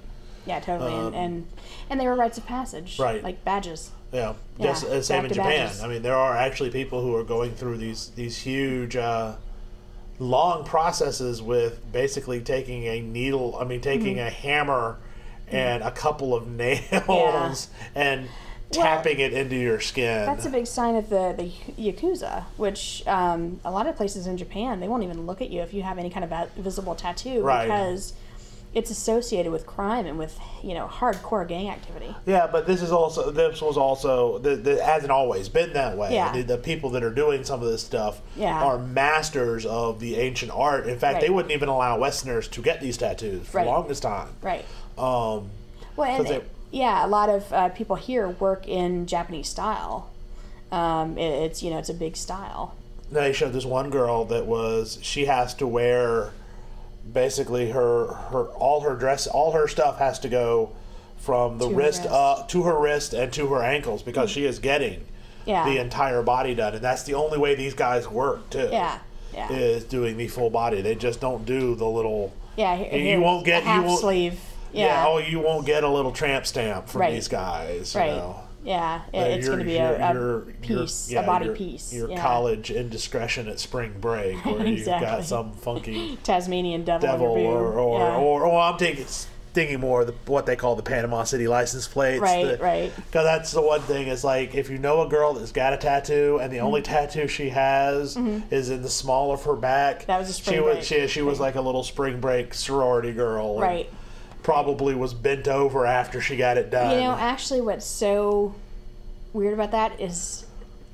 Yeah, totally. Um, and, and and they were rites of passage. Right. Like badges. Yeah, Yeah, just uh, same back in to Japan. badges. I mean, there are actually people who are going through these these huge, uh, long processes with basically taking a needle. I mean, taking Mm-hmm. a hammer and a couple of nails Yeah. and Well, tapping it into your skin. That's a big sign of the, the Yakuza, which um, a lot of places in Japan, they won't even look at you if you have any kind of va- visible tattoo Right. because it's associated with crime and with, you know, hardcore gang activity. Yeah, but this is also this was also the, the hasn't always been that way. Yeah. The, the people that are doing some of this stuff Yeah. are masters of the ancient art. In fact, Right. they wouldn't even allow Westerners to get these tattoos for Right. the longest time. Right. Um, Well, and 'Cause they- yeah, a lot of uh, people here work in Japanese style. Um, it, it's, you know, it's a big style. they showed this one girl that was she has to wear basically her her all her dress all her stuff has to go from the To her wrist wrist. up to her wrist and to her ankles because she is getting Yeah. the entire body done, and that's the only way these guys work too. Yeah. Yeah. Is doing the full body. They just don't do the little. yeah. Here, you here, won't get- a you half won't- sleeve. Yeah. Yeah. Oh, you won't get a little tramp stamp from Right. these guys. You right. know. Yeah. It, Uh, it's your- going to be your- a, a your- piece, your- a yeah, body your- piece. Your yeah. college indiscretion at spring break, where you've Exactly. got some funky Tasmanian devil, devil, on your or boob. or, yeah. or or I'm thinking thinking more of the, what they call the Panama City license plates. Right, right. Because that's the one thing is like if you know a girl that's got a tattoo and the only Mm-hmm. tattoo she has is in the small of her back. That was a spring she break was she, she was like a little spring break sorority girl. and Right. Probably was bent over after she got it done. You know, actually, what's so weird about that is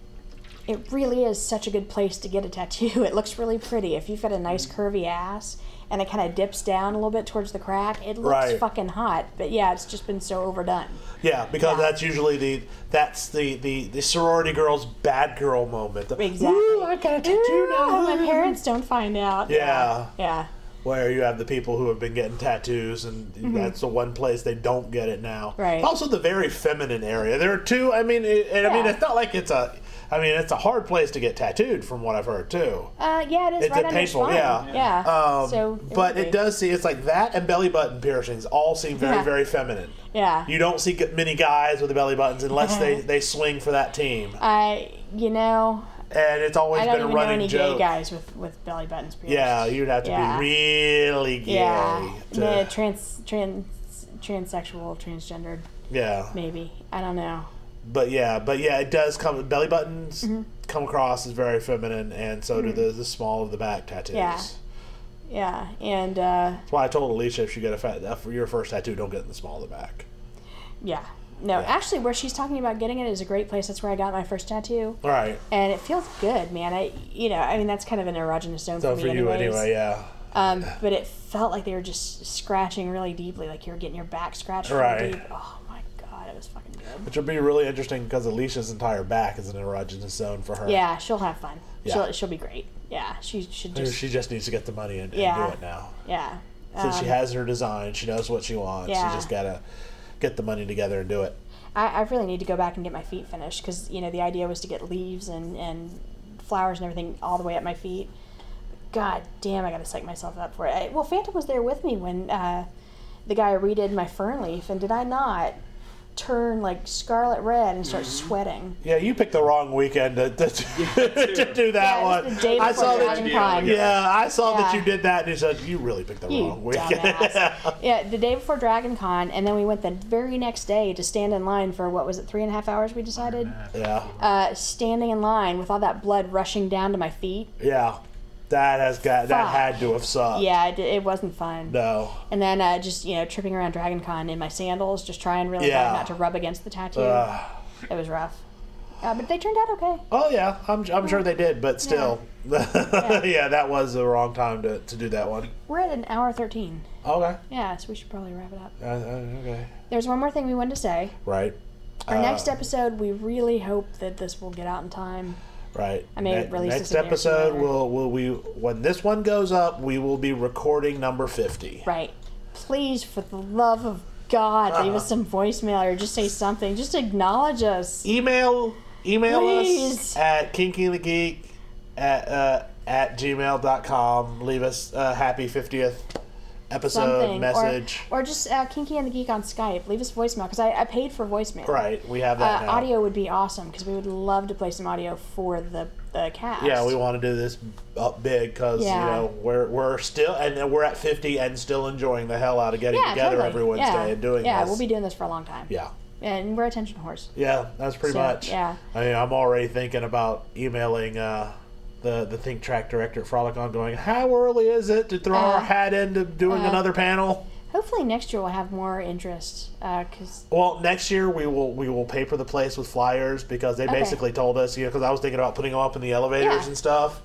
it really is such a good place to get a tattoo. It looks really pretty. If you've got a nice curvy ass and it kind of dips down a little bit towards the crack, it looks Right. fucking hot. But yeah, it's just been so overdone. Yeah, because Yeah. that's usually the that's the, the, the sorority girl's bad girl moment. The, Exactly. Ooh, I got a tattoo Ooh, I now. hope my parents don't find out. Yeah. Yeah. Where you have the people who have been getting tattoos, and that's the one place they don't get it now. Mm-hmm. Right. Also, the very feminine area. There are two. I mean, it, and I mean, Yeah. it's not like it's a. I mean, it's a hard place to get tattooed, from what I've heard too. Uh, yeah, it is It's right a under painful, spine. yeah. Yeah. Um, so, but would it be. does see it's like that and belly button piercings all seem very Yeah. very feminine. Yeah. You don't see many guys with the belly buttons unless they, they swing for that team, I, you know, and it's always I don't been a even know running any joke. gay guys with, with belly buttons pierced. Yeah, you'd have to Yeah. be really gay. Yeah. to- Yeah, trans, trans, transsexual, transgendered, yeah. maybe. I don't know. But yeah, but yeah, it does come. Belly buttons Mm-hmm. come across as very feminine, and so do the the small of the back tattoos. Yeah. Yeah, and uh, That's why I told Alicia if she get a fat uh, for your first tattoo, don't get it in the small of the back. yeah. No, Yeah. actually, where she's talking about getting it is a great place. That's where I got my first tattoo, All right. and it feels good, man. I, you know, I mean, that's kind of an erogenous zone So for for me, you anyways. anyway, yeah. Um, but it felt like they were just scratching really deeply, like you were getting your back scratched really Right. deep. Oh my god, it was fucking good. Which will be really interesting because Alicia's entire back is an erogenous zone for her. Yeah, she'll have fun. Yeah. She'll she'll be great. Yeah, she should just. She just needs to get the money and, and Yeah. do it now. Yeah. Since she Um, has her design, she knows what she wants. Yeah. She just gotta get the money together and do it. I, I really need to go back and get my feet finished because you know the idea was to get leaves and, and flowers and everything all the way up my feet. God damn, I got to psych myself up for it. I, well, Phantom was there with me when uh, the guy redid my fern leaf, and did I not turn like scarlet red and start sweating? Yeah, you picked the wrong weekend to, to, to do that Yeah, it was one. the day I before saw that. Dragon You, Con. yeah, I saw that Yeah. you did that, and you said you really picked the You wrong weekend. dumbass. Yeah, the day before Dragon Con, and then we went the very next day to stand in line for what was it, three and a half hours? We decided. yeah, Uh, standing in line with all that blood rushing down to my feet. yeah. That has got that Fuck. had to have sucked. Yeah, it, it wasn't fun. No. And then uh, just you know tripping around Dragon Con in my sandals, just trying really Yeah. hard not to rub against the tattoo. Uh, It was rough, uh, but they turned out okay. oh yeah, I'm I'm sure they did, but still, yeah, that was the wrong time to, to do that one. We're at an hour thirteen. Okay. Yeah, so we should probably wrap it up. Uh, uh, okay. There's one more thing we wanted to say. Right. Our Uh, next episode, we really hope that this will get out in time. Right. I may Ne- release next this a day or two episode later. will will we when this one goes up, we will be recording number fifty. Right. Please, for the love of God, leave Uh-huh. us some voicemail or just say something. Just acknowledge us. Email email Please. us at kinkythegeek at uh, at gmail dot com. Leave us a happy fiftieth episode something. message. Or, or just uh, Kinky and the Geek on Skype. Leave us voicemail, because I, I paid for voicemail. Right, we have that Uh, now. audio would be awesome, because we would love to play some audio for the, the cast. Yeah, we want to do this up big because Yeah. you know we're we're still and then we're at fifty and still enjoying the hell out of getting Yeah, together totally. every Wednesday yeah. and doing Yeah, this. we'll be doing this for a long time. Yeah. And we're attention whores. Yeah, that's pretty So, much. yeah. I mean, I'm already thinking about emailing uh, the the Think Track director at Frolicon, going, "How early is it to throw Uh, our hat into doing uh, another panel?" Hopefully next year we'll have more interest, because Well, next year we will we will paper the place with flyers because they Okay. basically told us, you know, because I was thinking about putting them up in the elevators Yeah. and stuff.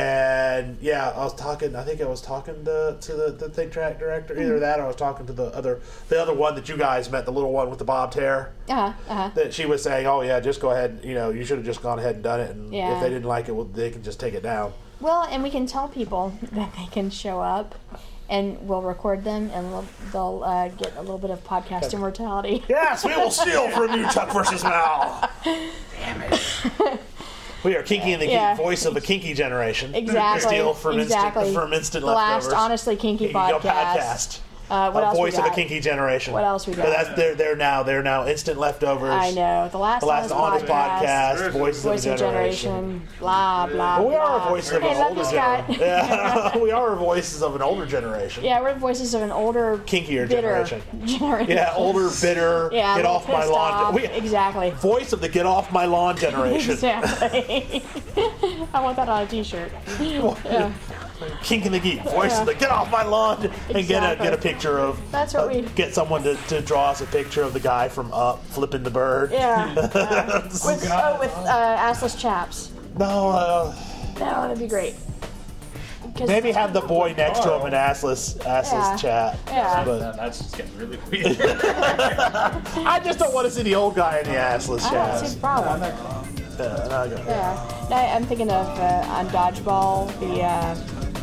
And yeah, I was talking. I think I was talking to, to the, the Think Track director. Mm-hmm. Either that, or I was talking to the other the other one that you guys met, the little one with the bobbed hair. uh-huh, uh-huh. That she was saying, "Oh yeah, just go ahead. You know, you should have just gone ahead and done it. And Yeah. if they didn't like it, well, they can just take it down." Well, and we can tell people that they can show up, and we'll record them, and we'll, they'll uh, get a little bit of podcast immortality. Yes, we will steal from you, Chuck versus Mal. Damn it. We are Kinky and the Geek, Yeah. voice of the kinky generation. Exactly. Steal from exactly. instant from instant the leftovers. last honestly kinky Kinky Go podcast. podcast. Uh, what a else we voice of a got? kinky generation. What else we got? But that's they're they're now they're now instant leftovers. I know the last The last honest honest podcast, podcast, voices voice of of a generation. generation, blah blah. Well, we are blah. voices of Hey, an love older you, Scott. generation. Yeah, we are voices of an older generation. Yeah, we're the voices of an older, Kinkier bitter generation. generation. Yeah, older, bitter, Yeah, a get little off my pissed lawn. off. We, Exactly. voice of the get off my lawn generation. Exactly. I want that on a T-shirt. Yeah. Kink and the Geek, voice Yeah. of the get off my lawn, and get a Exactly. get a picture of. That's what uh, we- get someone to, to draw us a picture of the guy from Up flipping the bird. Yeah. yeah. With, oh, with uh, assless chaps. No, uh, No, that'd be great. 'Cause- maybe have the boy next to him an assless assless Yeah. chat. Yeah. But No, that's just getting really weird. I just don't want to see the old guy in the assless I don't see chat. the problem. Yeah, no, I got- Yeah. No, I'm thinking of uh, on Dodgeball, the uh,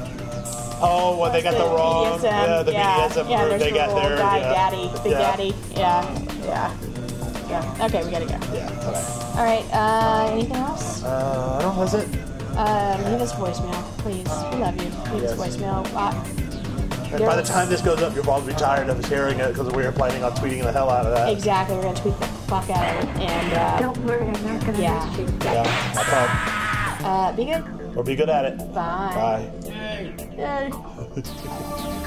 Oh, well, they got the, wrong. B D S M. Yeah, the yeah. B D S M Yeah, group. there's They the got little their guy, yeah. daddy, big yeah. daddy. Yeah, yeah, yeah. Okay, we gotta go. Yeah. Okay. All right. Uh, anything else? Uh, I don't know. Is it? Uh, leave us a voicemail, please. We love you. Leave us a Yes. voicemail. Uh, And by the time this goes up, you'll probably be tired of us hearing it because we were planning on tweeting the hell out of that. exactly. We're gonna tweet the fuck out of it, and uh, Don't worry, I'm not gonna yeah, hurt you. Yeah. I'll tell. uh, be good. Or be good at it. Bye. Bye. Yay.